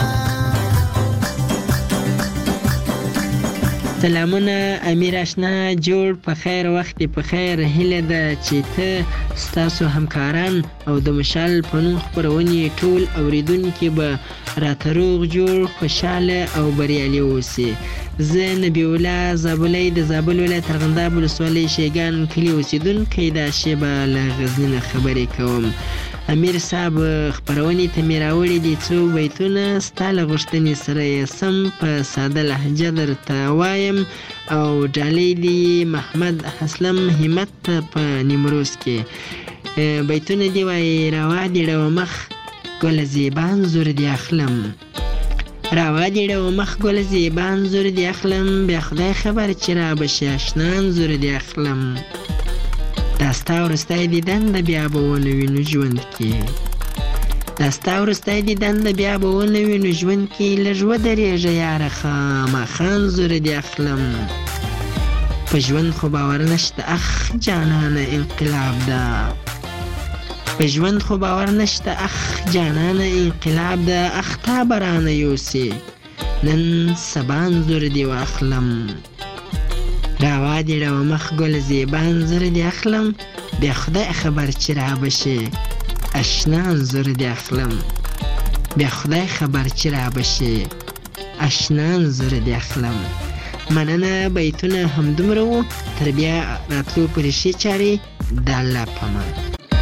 سلامونه امیر آشنا جوړ په خیر وخت په خیر هیله ده چې ته ستاسو همکاران او د مشال په نوم خپرونې ټول اوریدونکي به راته روغ جوړ خوشحاله او بریالي اوسي. زه نبی الله زابلی د زابل ولایت ارغنداب ولسوالۍ شیګان کلي اوسیدونکی دا شیبه له غزني نه خبرې کوم. امیر صاحب خپرونې ته مې راوړي دي څو بیتونه ستا له غوښتنې سره یې سم په ساده لهجه درته وایم او ډالۍ دي محمد اسلم همت په نیمروز کې. بیتونه دي وایي روا دې ډوه مخ ګل زیبان زور دې اخلم، روا دې ډوه مخ ګل زیبان زور دې اخلم، بیا خدای خبر چې را بشي اشنان زور دې اخلم. دا ستا وروستی دیدن د بیا به ونه وینو ژوند کې، دا ستا وروستی دیدن د بیا به ونه وینو ژوند کې، لږ ودرېږه یاره خامخان زور دې اخلم. په ژوند خو باور نشته اخ جانانه انقلاب ده، په ژوند خو باور نشته اخ جانانه انقلاب ده، اخ تا به رانه یوسې نن سبان زور دې واخلم. روا دې ډوه مخ ګل زیبان زر دې اخلم، بیا خدای خبر چې را بشي اشنان زر دې اخلم، بیا خدای خبر چې را بشي اشنان زر دې اخلم. مننه بیتونه همدومره وو، تر بیا راتلو پورې ښې چارې د الله په امان.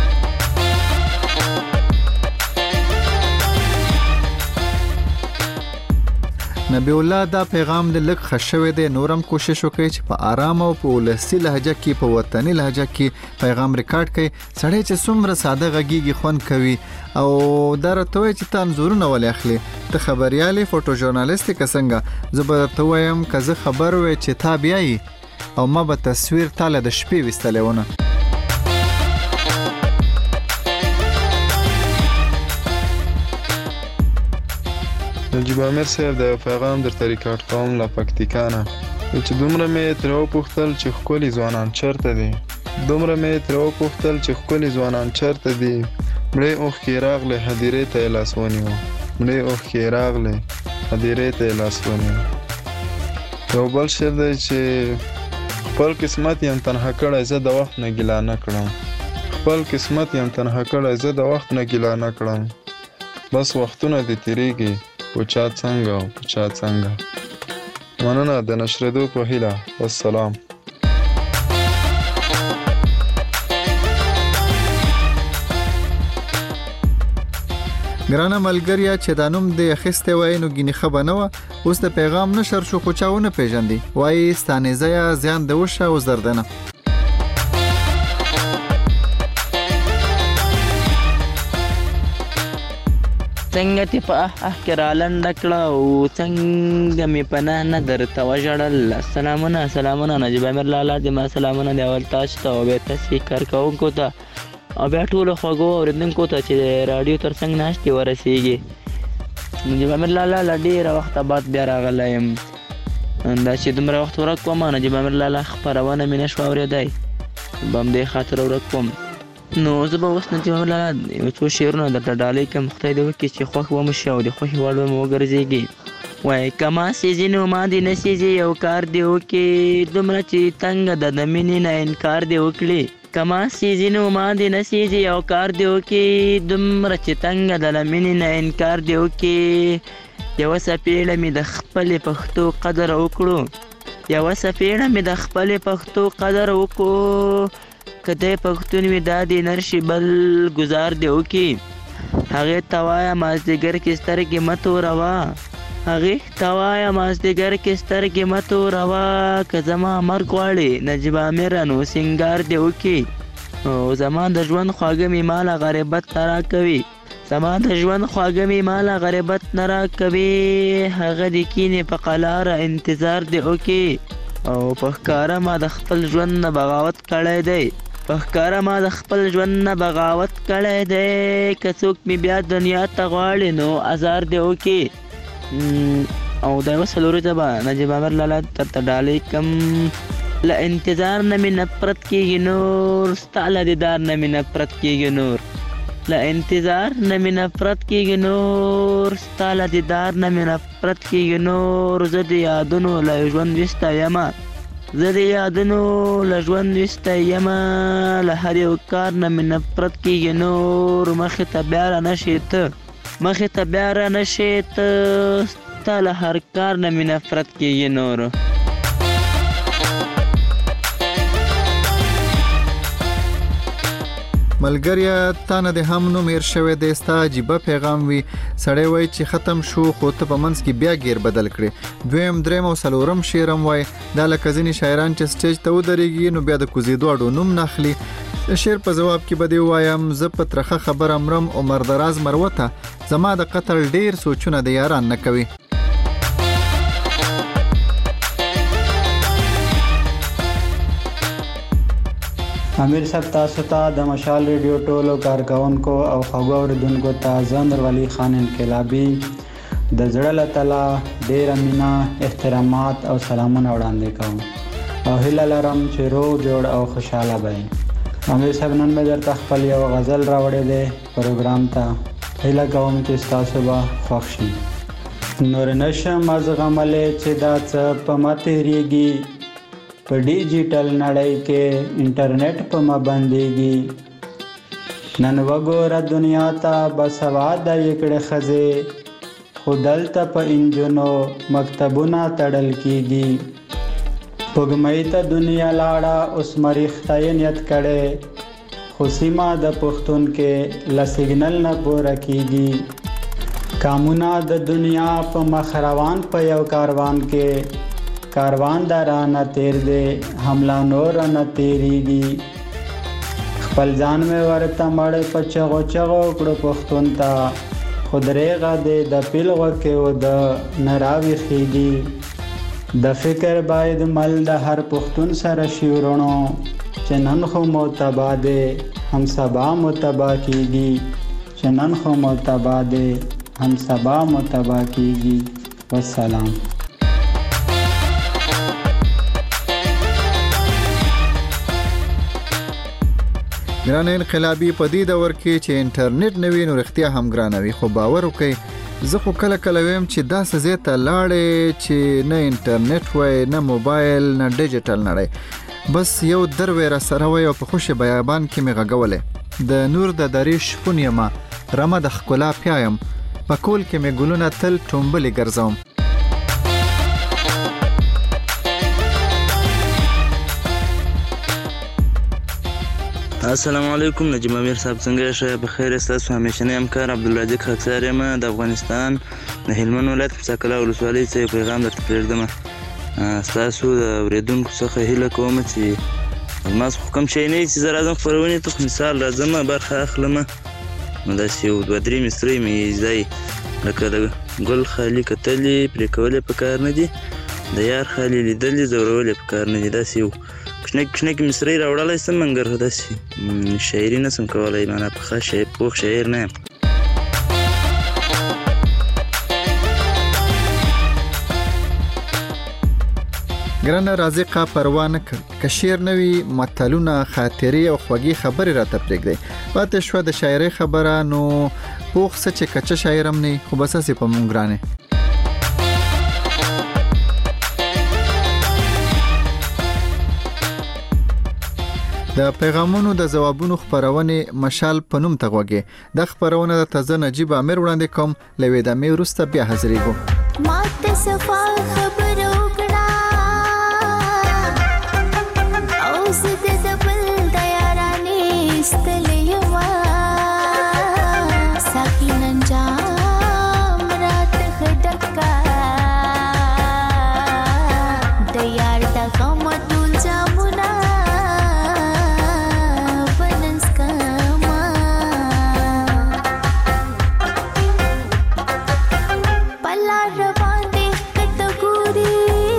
نبی الله دا پیغام د لک خښوي دی، نورم کوشش وکړي چې په آرام او په ولسی لهجه کې په وطني لهجه کې پیغام ریکارډ کړي. سړی چې څومره ساده غږیږي خوند کوي او دا راته وایي چې ته انځورونه ولې اخلي، ته خبریالې فوټو ژورنالیست که څنګه؟ زه به ته وایم که زه خبر وای چې تا بیایي او ما به تصویر تاله د شپې ویستلی ونه. نجیب امیر صاحب د پیغام درته ریکارډ کوم له پکتیکا نه، چې دومره مې ترې وپوښتل چې ښکلي ځوانان چېرته دي، دومره مې ترې وپوښتل چې ښکلي ځوانان چېرته دي، مړې اوښکې راغلې هدیرې ته یې لاس ونیو، مړې اوښکې راغلې هدیرې ته یې لاس ونیو. یو بل شعر دی چې خپل قسمت یم تنها کړی زه د وخت نه ګیله نه کړم، خپل قسمت یم تنها کړی زه د وخت نه ګیله نه کړم، بس وختونه دې تېرېږي په چا څنګه او په چا څنګه. مننه د نشرېدو په هیله، والسلام. ګرانه ملګریا چې دا نوم د اخیستی وای نو ګینې ښه به نه وه، اوس د پیغام نشر شو خو چا ونه پېژندي، وایي ستانیزه یا زیان د وشه او زردنه. څنګه تی په کې را لنډه کړه او څنګه مې په نه درته وژړل. سلامونه سلامونه نجیب امیر لالا دې ما سلامونه دی اول تاسو ته او بیا تاسې کارکوونکو ته او بیا ټولو خوږو اورېدونکو ته چې راډیو تر څنګ ناستې ورسېږي. نجیب امیر لالا له ډېره وخته بعد بیا راغلی یم، دا چې دومره وخت ورک کوم نجیب امیر لالا خپرونه مې نه شوه اورېدی، به همدې خاطر ورک کوم. نو زه به اوس نجیب امیر لالا یو څو شعرونه درته ډالۍ کړم، خدای دې وکړي چې خوښ به مو شي او د خوښې وړ به مو وګرځېږي. وایي که ما سېزي نو ما دې نه سېزي، یو کار دې وکړي دومره چې تنګه ده د مینې نه انکار دې وکړي. که ما سېزي نو ما دې نه سېزي، یو کار دې وکړي دومره چې تنګه ده له مینې نه انکار دې وکړي. یوه څپېړه مې د خپلې پښتو قدر وکړو، یوه څپېړه مې د خپلې پښتو قدر وکړو، که دی پښتون وي دا دې نرشي بل ګزار دې وکړي. هغې ته وایم مازدیګر کې سترګې مه توروه، هغې ته وایم مازدیګر کې سترګې مه توروه، که زما مرګ غواړې نجیب امیره نو سینګار دې وکړي. او زما د ژوند خواږه مې ماله غریبت نه راکوي، زما د ژوند خواږه مې ماله غریبت نه راکوي، هغه دې کینې په قلاره انتظار دې وکړي. او په ښکاره ما د خپل ژوند نه بغاوت کړی دی، په ښکاره ما د خپل ژوند نه بغاوت کړی دی. که څوک مې بیا دنیا ته غواړي نو ازار دې وکړي. او د یوه څلوري ته به نجیب امیر لالا درته ډالۍ کم. له انتظار نه مې نفرت کېږي نور، ستا له دیدار نه مې نفرت کېږي نور. له انتظار نه مې نفرت کېږي نور، ستا له دیدار نه مې نفرت کېږي نور. زه د یادونو له ژوند ویسته یمه، زه د یادونو له ژوند ویسته یمه. له هر یو کار نه مې نفرت کېږي نور. مخې ته بیا را نشې ته، مخې ته بیا را نشې ته، ستا له هر کار نه مې نفرت کېږي نور. ملګریا تا نه د هم نوم هیر شوی دی، ستا عجیبه پیغام وي. سړی وایي چې ختم شو خو ته په منځ کې بیا ګیر بدل کړې. دویم دریم او څلورم شعر هم وایي. دا لکه ځینې شاعران چې سټیج ته ودرېږي نو بیا د کوزېدو اډو نوم نه اخلي. د شعر په جواب کې به دې ووایم زه په ترخه خبره مرم عمر دراز مروته، زما د قتل ډیر سوچونه د یاران نه کوي. امیر صاحب تاسو ته د مشال ریډیو ټولو کارکونکو او خوږو اوریدونکو ته زه نورولي خان انقلابي د زړه له تله ډیره مینه، احترامات او سلامونه وړاندې کوم او هیله لرم چې روغ جوړ او خوشحاله به. امیر صاحب نن مې درته خپل یو غزل راوړی دی پروګرام ته. هیله کوم چې ستاسو به خوښ شي. نور نشم زغملی چې دا څه په ما تېرېږي، په ډیجیټل نړۍ کې انټرنیټ په ما بندېږي. نن وګوره دنیا ته باسواده یې کړې ښځې، خو دلته په انجونو مکتبونه تړل کېږي. سپوږمۍ ته دنیا لاړه اوس مریخ ته یې نیت کړی، خو سیمه د پښتون کې له سیګنل نه پوره کېږي. کامونه د دنیا په مخ روان په یو کاروان کې، کاروان درانه تیر دی حمله نور نه تیریږي. خپل ځان مې ورته مړ په چغو چغو کړو پښتون ته، خو درېغه دی د پیل غوکې و د نه راویښېږي. د فکر باید مل د هر پښتون سره شي ورونو، چې نن خو مو تبا دی هم سبا مو تبا کېږي. چې نن خو مو تبا دی هم سبا مو تبا کېږي. والسلام. ګران انقلابي په دې دور کې چې انټرنیټ نه وي نو رښتیا هم ګرانه وي، خو باور وکړئ زه خو کله کله ویم چې داسې ځای ته لاړې چې نه انټرنیټ وای نه موبایل نه ډیجیټل نړۍ، بس یو دروې را سره وای او په خوش بیابان کې مې غږولې. د نور د درې شپون یمه رمه د ښکلا پیایم، په کول کې مې ګلونه تل ټومبلې ګرځوم. السلام علیکم نجیب امیر صاحب، څنګه یې؟ بخیر یاست؟ ستاسو همیشنی همکار عبدالرزاق خاکسار یم د افغانستان د هلمند ولایت مساکله ولسوالۍ څخه یو پیغام درته پرېږدم. ستاسو د اورېدونکو څخه هیله کوم چې زما څخه کوم شی نه وي چې زه راځم خپرونې ته، خو مثال راځم برخه اخلم، نو داسې یو دوه درې مصرۍ مې ځای لکه د ګل خالي کتلې پرې کولې په کار نه دي، د یار خالي لیدلې ځورولې په کار نه دي. داسې یو کښنک مصرۍ راوړلی سم، مګر داسې شاعري نه سم کولی، معنا پوخ شاعر نه یم. ګرانه رازقه پروا نه کړ، که شعر نه وي متلونه خاطرې او خوږې خبرې راته پرېږدئ. پاتې شوه د شاعرۍ خبره، نو پوخ څه چې کچه شاعر هم نه خو بس هسې په مونږ ګرانې. د پیغامونو د ځوابونو خبرونه مشال په نوم ته غوږی. د خبرونه د تازه نجیب امیر وړاندې کوم، لوي د مې وروسته بیا حاضرېږو. ماته صفا خبر وکړه او زه د بل د یارانې ستلې یمه، ساقي نن جام راته ښه ډکه د یار د غم ټول جامونه پلا روان دې کټګوري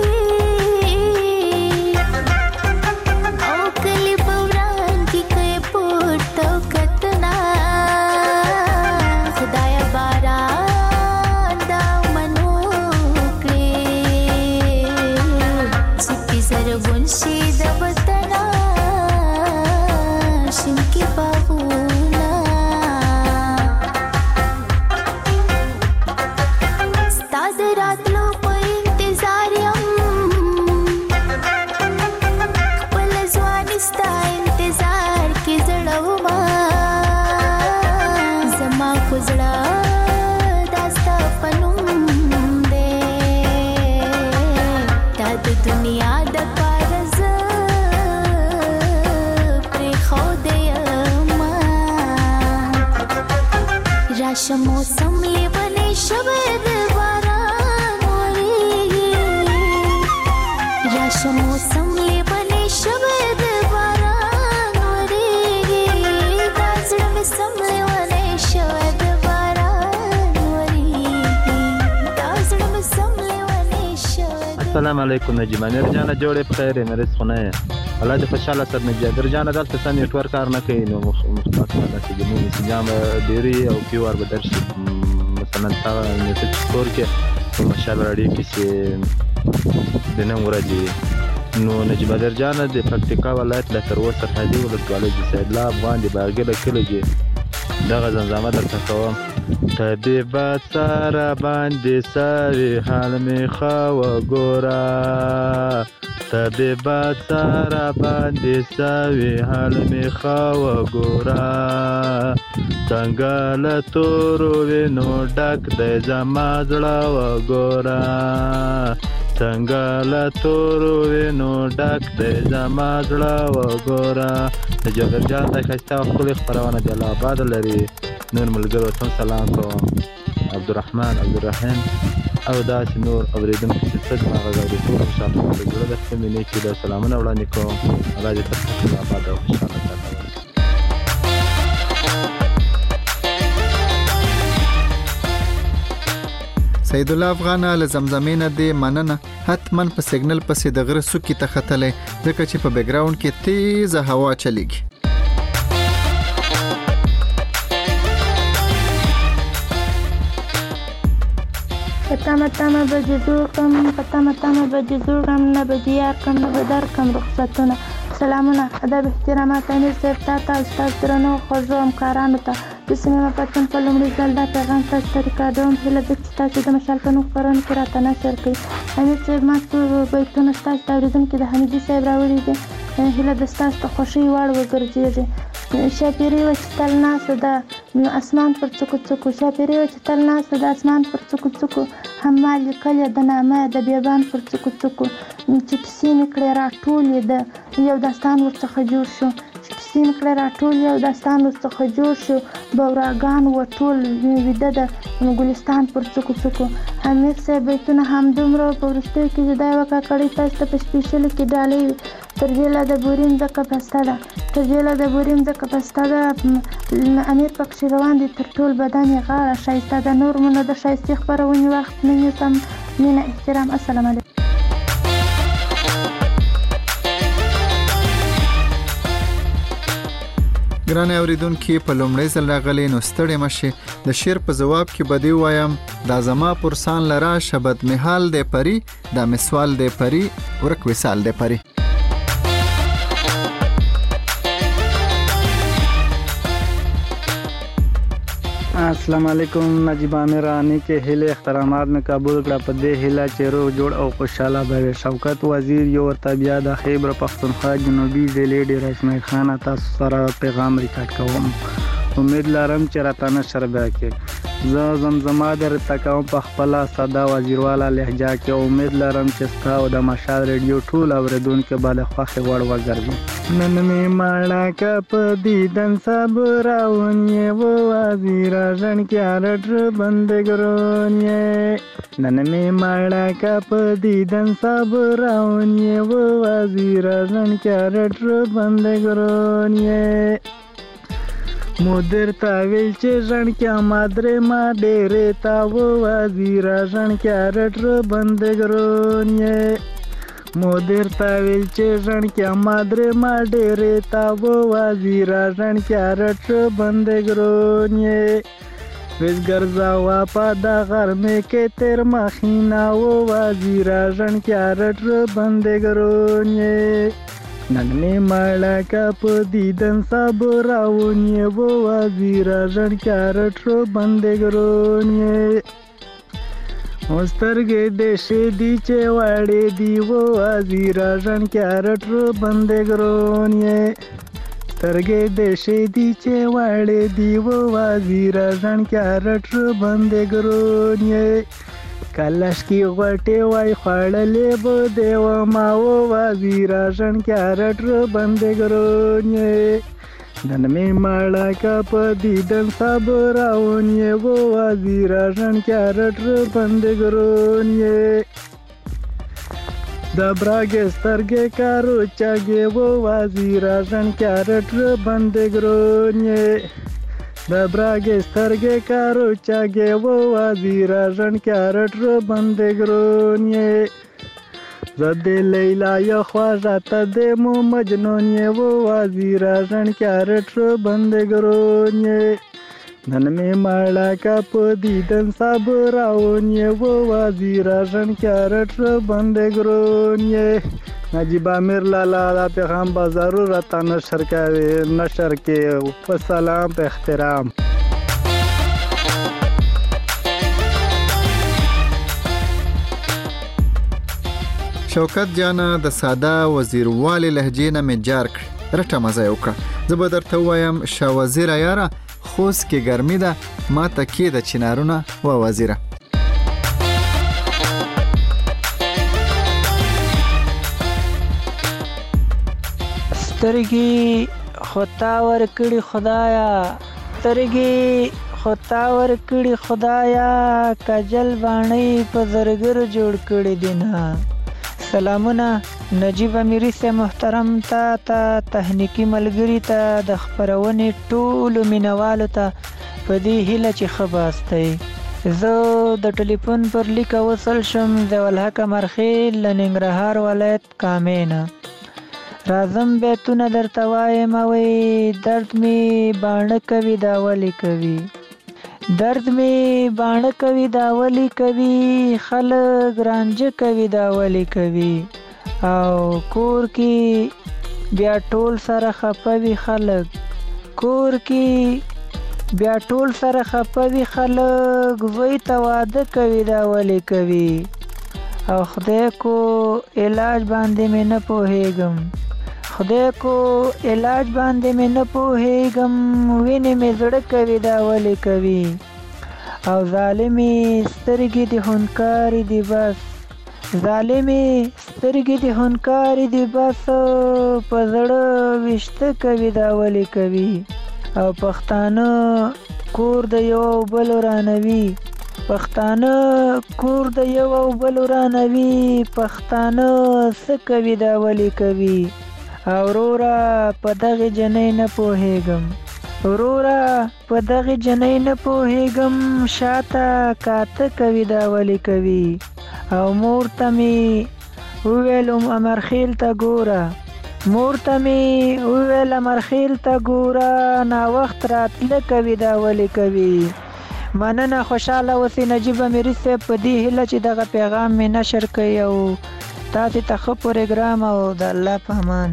لیونی شوی د باران وریږي راشه موسم لیونی شوی د باران وریږي دا زړه مې سم لیونی شوی د باران وریږي دا زړه مې سم لیونی شوی. السلام علیکم نجیب امیر جانه جوړې په خیر مې رزقونه الله دې خوشاله سر نجیب امیر جانه دلته سم نیټورک کار نه کوي نو مختص ولا چې موږ انسجام ډيري او پیو ار بدرشي مثلا تا نیټ سکور کې په مشال راډیو کې چې د نن ورځې نو نجیب امیر جانه د پکتیکا ولایت له تر اوسه هدي ولسوالۍ د سید الله افغان دی باغله کله کې دغه زنځامه درته کوم ته دې باد سره باندې ساري حال مې خوا ګوره ته دې باد سره باندې ساري حال مې خوا ګوره څنګه له تورو وینو ډک دی زما زړه وګوره څنګه له تورو وینو ډک دی زما زړه وګوره نجیب امیر جان د ښایسته او ښکلې خپرونه د الله آباد لري نور ملګرو ته سلام کوم عبدالرحمن عبدالرحیم او داسې نور اورېدونکو چې څه زما غږ اوري ټول خوشحاله د زړه د ښه مینې کې د سلامونه وړاندې کوم الله دې تل ښه آباد او خوشحاله ساتي. سید الله افغان له زمزمې نه دی مننه حتمن په سیګنل پسې د غره سوکي ته ختلې ځکه چې په بیک گراوند کې تیز هوا چلیږي. پتامه بجې زور کم پتامه بجې زور کم نه بجې یار کم نه بدر کم رخصتونه سلامونه ادب احترامات امیر صاحب تا استاد درنو خوږو همکارانو ته د سیمه پتن په لومړي ځل دا پیغام تاسو ته ریکارډوم هله د تاسو د مشال په نوم خبرونه کې راته نشر کړئ. امیر صاحب ما څو بیتونه تاسو ته اوریدونکو د حمیدي صاحب راوړي دي هله د تاسو ته خوشي وړ وګرځيږي. شاپيري و چې تل ناسه د اسمان پر څوکو څوکو شاپيري و چې تل ناسه د اسمان پر څوکو څوکو همال کله د نامه د بیابان پر څوکو څوکو چې کیسې مې کړې راټولې د یو داستان ورڅخه جوړ شو چې کیسې مې کړې راټول یو داستان ورڅخه جوړ شو بوراګان و ټول ویده د ګلستان پر څوکو څوکو. امیر صاحب بیتونه همدومره په وروستیو کې جدا وکړه کړی تاسو ته په سپیشلو کې ډالۍ تر دې لا د بوریم ځکه پسته ده امیر پکښې روان دي تر ټول بدن یې غاړه ښایسته ده. نور مو نو د ښایستې خپرونې وخت نه نیسم مینه احترام السلام علیکم. ګرانه اوریدونکو په لومړي ځل راغلي نو ستړي مشه د شعر په جواب کې بدی وایم دا زما پرسان لرا شبد محال دی پری دا مسوال دی پری ورک وسال دی پری. السلام علیکم نجیب امیر رانی کې هله احترامات مې قبول کړه په دې هله چې روغ جوړ او خوشاله به شوکت وزیر یو ورته بیا د خیبر پختونخوا جنوبي ضلع ډیر اسماعیل خان تاسو سره پیغام ریکارډ کوم امید لرم چې راته نشر به کې زه زمزمه درته کوم په خپل ساده وزیرواله لهجه کې امید لرم چې تاسو د مشال ریډیو ټول اوریدونکو باندې خوښ وړ وګرځي. نن می ماړه کپ دیدن صبر راونی و وزیر ژن کارټ بندګرونی نن می ماړه کپ دیدن صبر راونی و وزیر ژن کارټ بندګرونی مدر تا ویل چې ژن کیا مادر ما ډېرې تا و وزیر ژن کارټ بندګرونی مدیر تا ویل چې ژن کیا مادر ما ډېرې تا و وزیر ژن کارټ بندګرونی ویز ګرځاوا په دا غرمې کې تیر مخینا و وزیر ژن کارټ بندګرونی نن می ماړه کا په دیدن صبر راونی و وزیر ژن کارټ بندګرونی مسترګې د شې دی چې واړې دی و وزیر ژن کارټ بندګرونی سترګې د شې دی چې واړې دی و وزیر ژن کارټ بندګرونی کلش کی غټه وای خړلې بو دیو ما و وزیر ژن کارټ بندګرونی نن می ماړه کا په دیدن صبرون یې و وزیر ژن کارټ بندګرون یې د براګ سترګې کارو چاګې و وزیر ژن کارټ بندګرون یې د براګ سترګې کارو چاګې و وزیر ژن کارټ بندګرون یې زد لیلا یا خواجه ته د مو مجنون یې و وزیر ژن کارټ بندګرون یې نن می ماړه کا په دیدن صبرون یې و وزیر ژن کارټ بندګرون یې نجیب امیر لالا دا پیغام به ضرورت نشر کې په سلام په احترام. شوکت جانا د ساده وزیروالی لهجې نه مې جار کړ رټه مزه یې وکړه. زه به درته ووایم شاه وزیره یاره خوست کې ګرمي ده ما ته کېده چنارونه و وزیره. سترګې خطا ورکړي خدایا سترګې خطا ورکړي خدایا کجل باڼۍ په زرګر جوړ کړي دینه. سلامونه نجیب امیری سے محترم تا تهنیکی ملګری ته د خبرونې ټولو مینوالو ته په دې هیله چې ښه باستئ. زه د ټلیفون پر لیک وصل شم ضیاءالحق مرخیل له ننګرهار ولایت کامې نه. راځم بیتونه درته وایم وی درد می باڼه کوي دا ولې کوي درد می باڼه کوي دا ولې کوي خلک رانجه کوي دا ولې کوي او کور کې بیا ټول سره خفه وي خلک کور کې بیا ټول سره خفه وي خلک زوی ته واده کوي دا ولې کوي او خدای کو علاج باندې مې نه پوهېږم خدای کو علاج باندې مې نه پوهېږم وینې مې زړه کوي دا ولې کوي او ظالمې سترګې دې هنکارې دي بس ظالمې سترګې دې هنکارې دي بس په زړه ویشته کوي دا ولې کوي او پښتانه کور د یو بل رانوي پښتانه کور د یو بل رانوي پښتانه څه کوي دا ولې کوي او وروره په دغې جنۍ نه پوهېږم وروره په دغې جنۍ نه پوهېږم شاته کاته کوي دا ولې کوي او مور ته مې وویل امرخیل ته ګوره مور ته مې وویل امرخیل ته ګوره ناوخت راتله کوي دا ولې کوي. مننه خوشحاله اوسئ نجیب امیري صاحب په دې هیله چې دغه پیغام مې نشر کړي او تاسې ته ښه پروګرام او د الله په امان.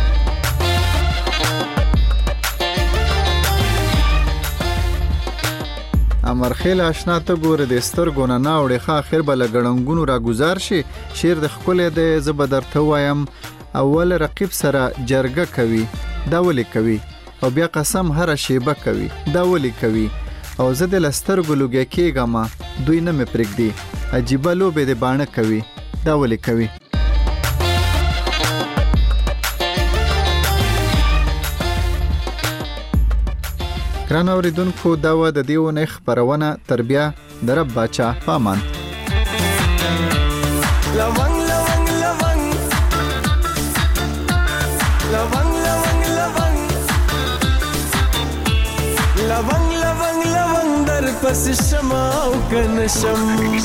امرخیل آشنا ته ګوره د سترګو نه ناوړې ښه اخر به له ګړنګونو راګزار شي. شعر د ښکلی دی زه به درته ووایم اول رقیب سره جرګه کوي دا ولې کوي او بیا قسم هره شیبه کوي دا ولې کوي او زه د له سترګو لوګی کېږم دوی نه مې پرېږدي عجیبه لوبې د باڼه کوي دا ولې کوي. ګران اوریدونکو دا وه د دې اونۍ خپرونه تر بیا د رب باچا په امان. لونګ لونګ لونګ لونګ لونګ لونګ لونګ لونګ لونګ در پس شما او کنشم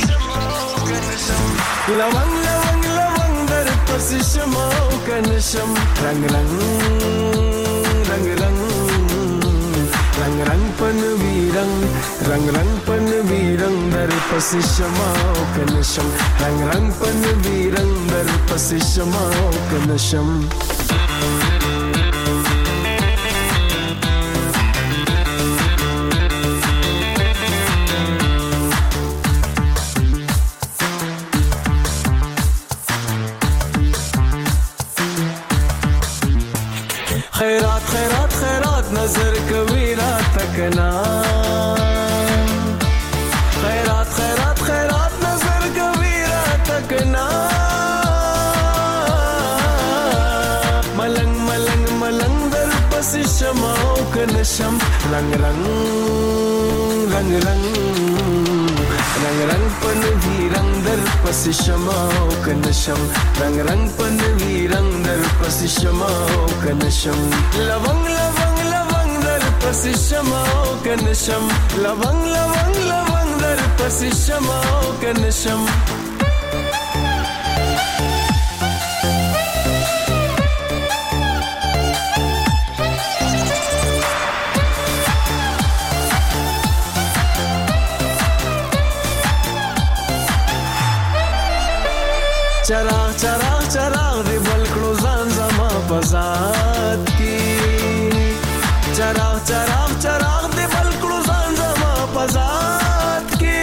لونګ لونګ لونګ در پس شما او کنشم رنگ رنگ رنگ رنگ رنگ رنگ پن ویرنگ رنگ رنگ پن ویرنگ در پس شما کنشم رنگ رنگ پن ویرنگ در پس شما کنشم. خیرات خیرات خیرات نظر کوي را تکنا خیرات خیرات خیرات نظر کوي را تکنا ملنګ ملنګ کنشم رنگ رنگ رنگ رنگ رنگ رنگ پنوی رنگ در پس شما کنشم رنگ رنگ پنوی رنگ در پس شما کنشم لونگ لونگ لونگ در پس شما کنشم لونگ لونگ لونگ در پس شما کنشم چراغ چراغ چراغ دی بلکړو ځان زما پزاد کی چراغ چراغ چراغ دی بلکړو ځان زما پزاد کی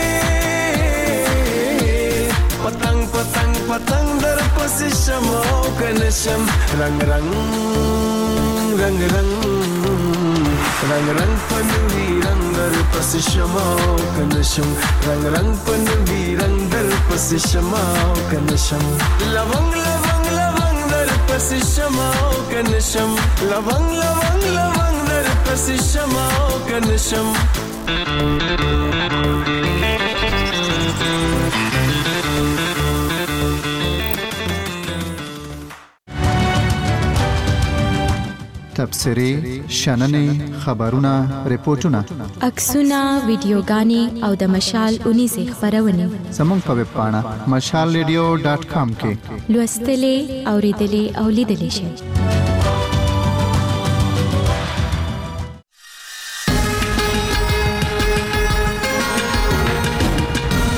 پتنګ پتنګ پتنګ در پس شمو کنشم رنگ رنگ رنگ رنگ رنگ رنگ پنوی رنگ در پس شما کنشم رنگ رنگ پنوی رنگ در پس شما کنشم لونگ لونگ لونگ در پس شما کنشم لونگ لونگ لونگ در پس شما کنشم تبصرې شننې خبرونه ریپورتونه عکسونه ویډیوګانې او د مشال 19 خبرونه زموږ په ویب پاڼه mashalradio.com کې لوستلې اوریدلې او لیدلې شئ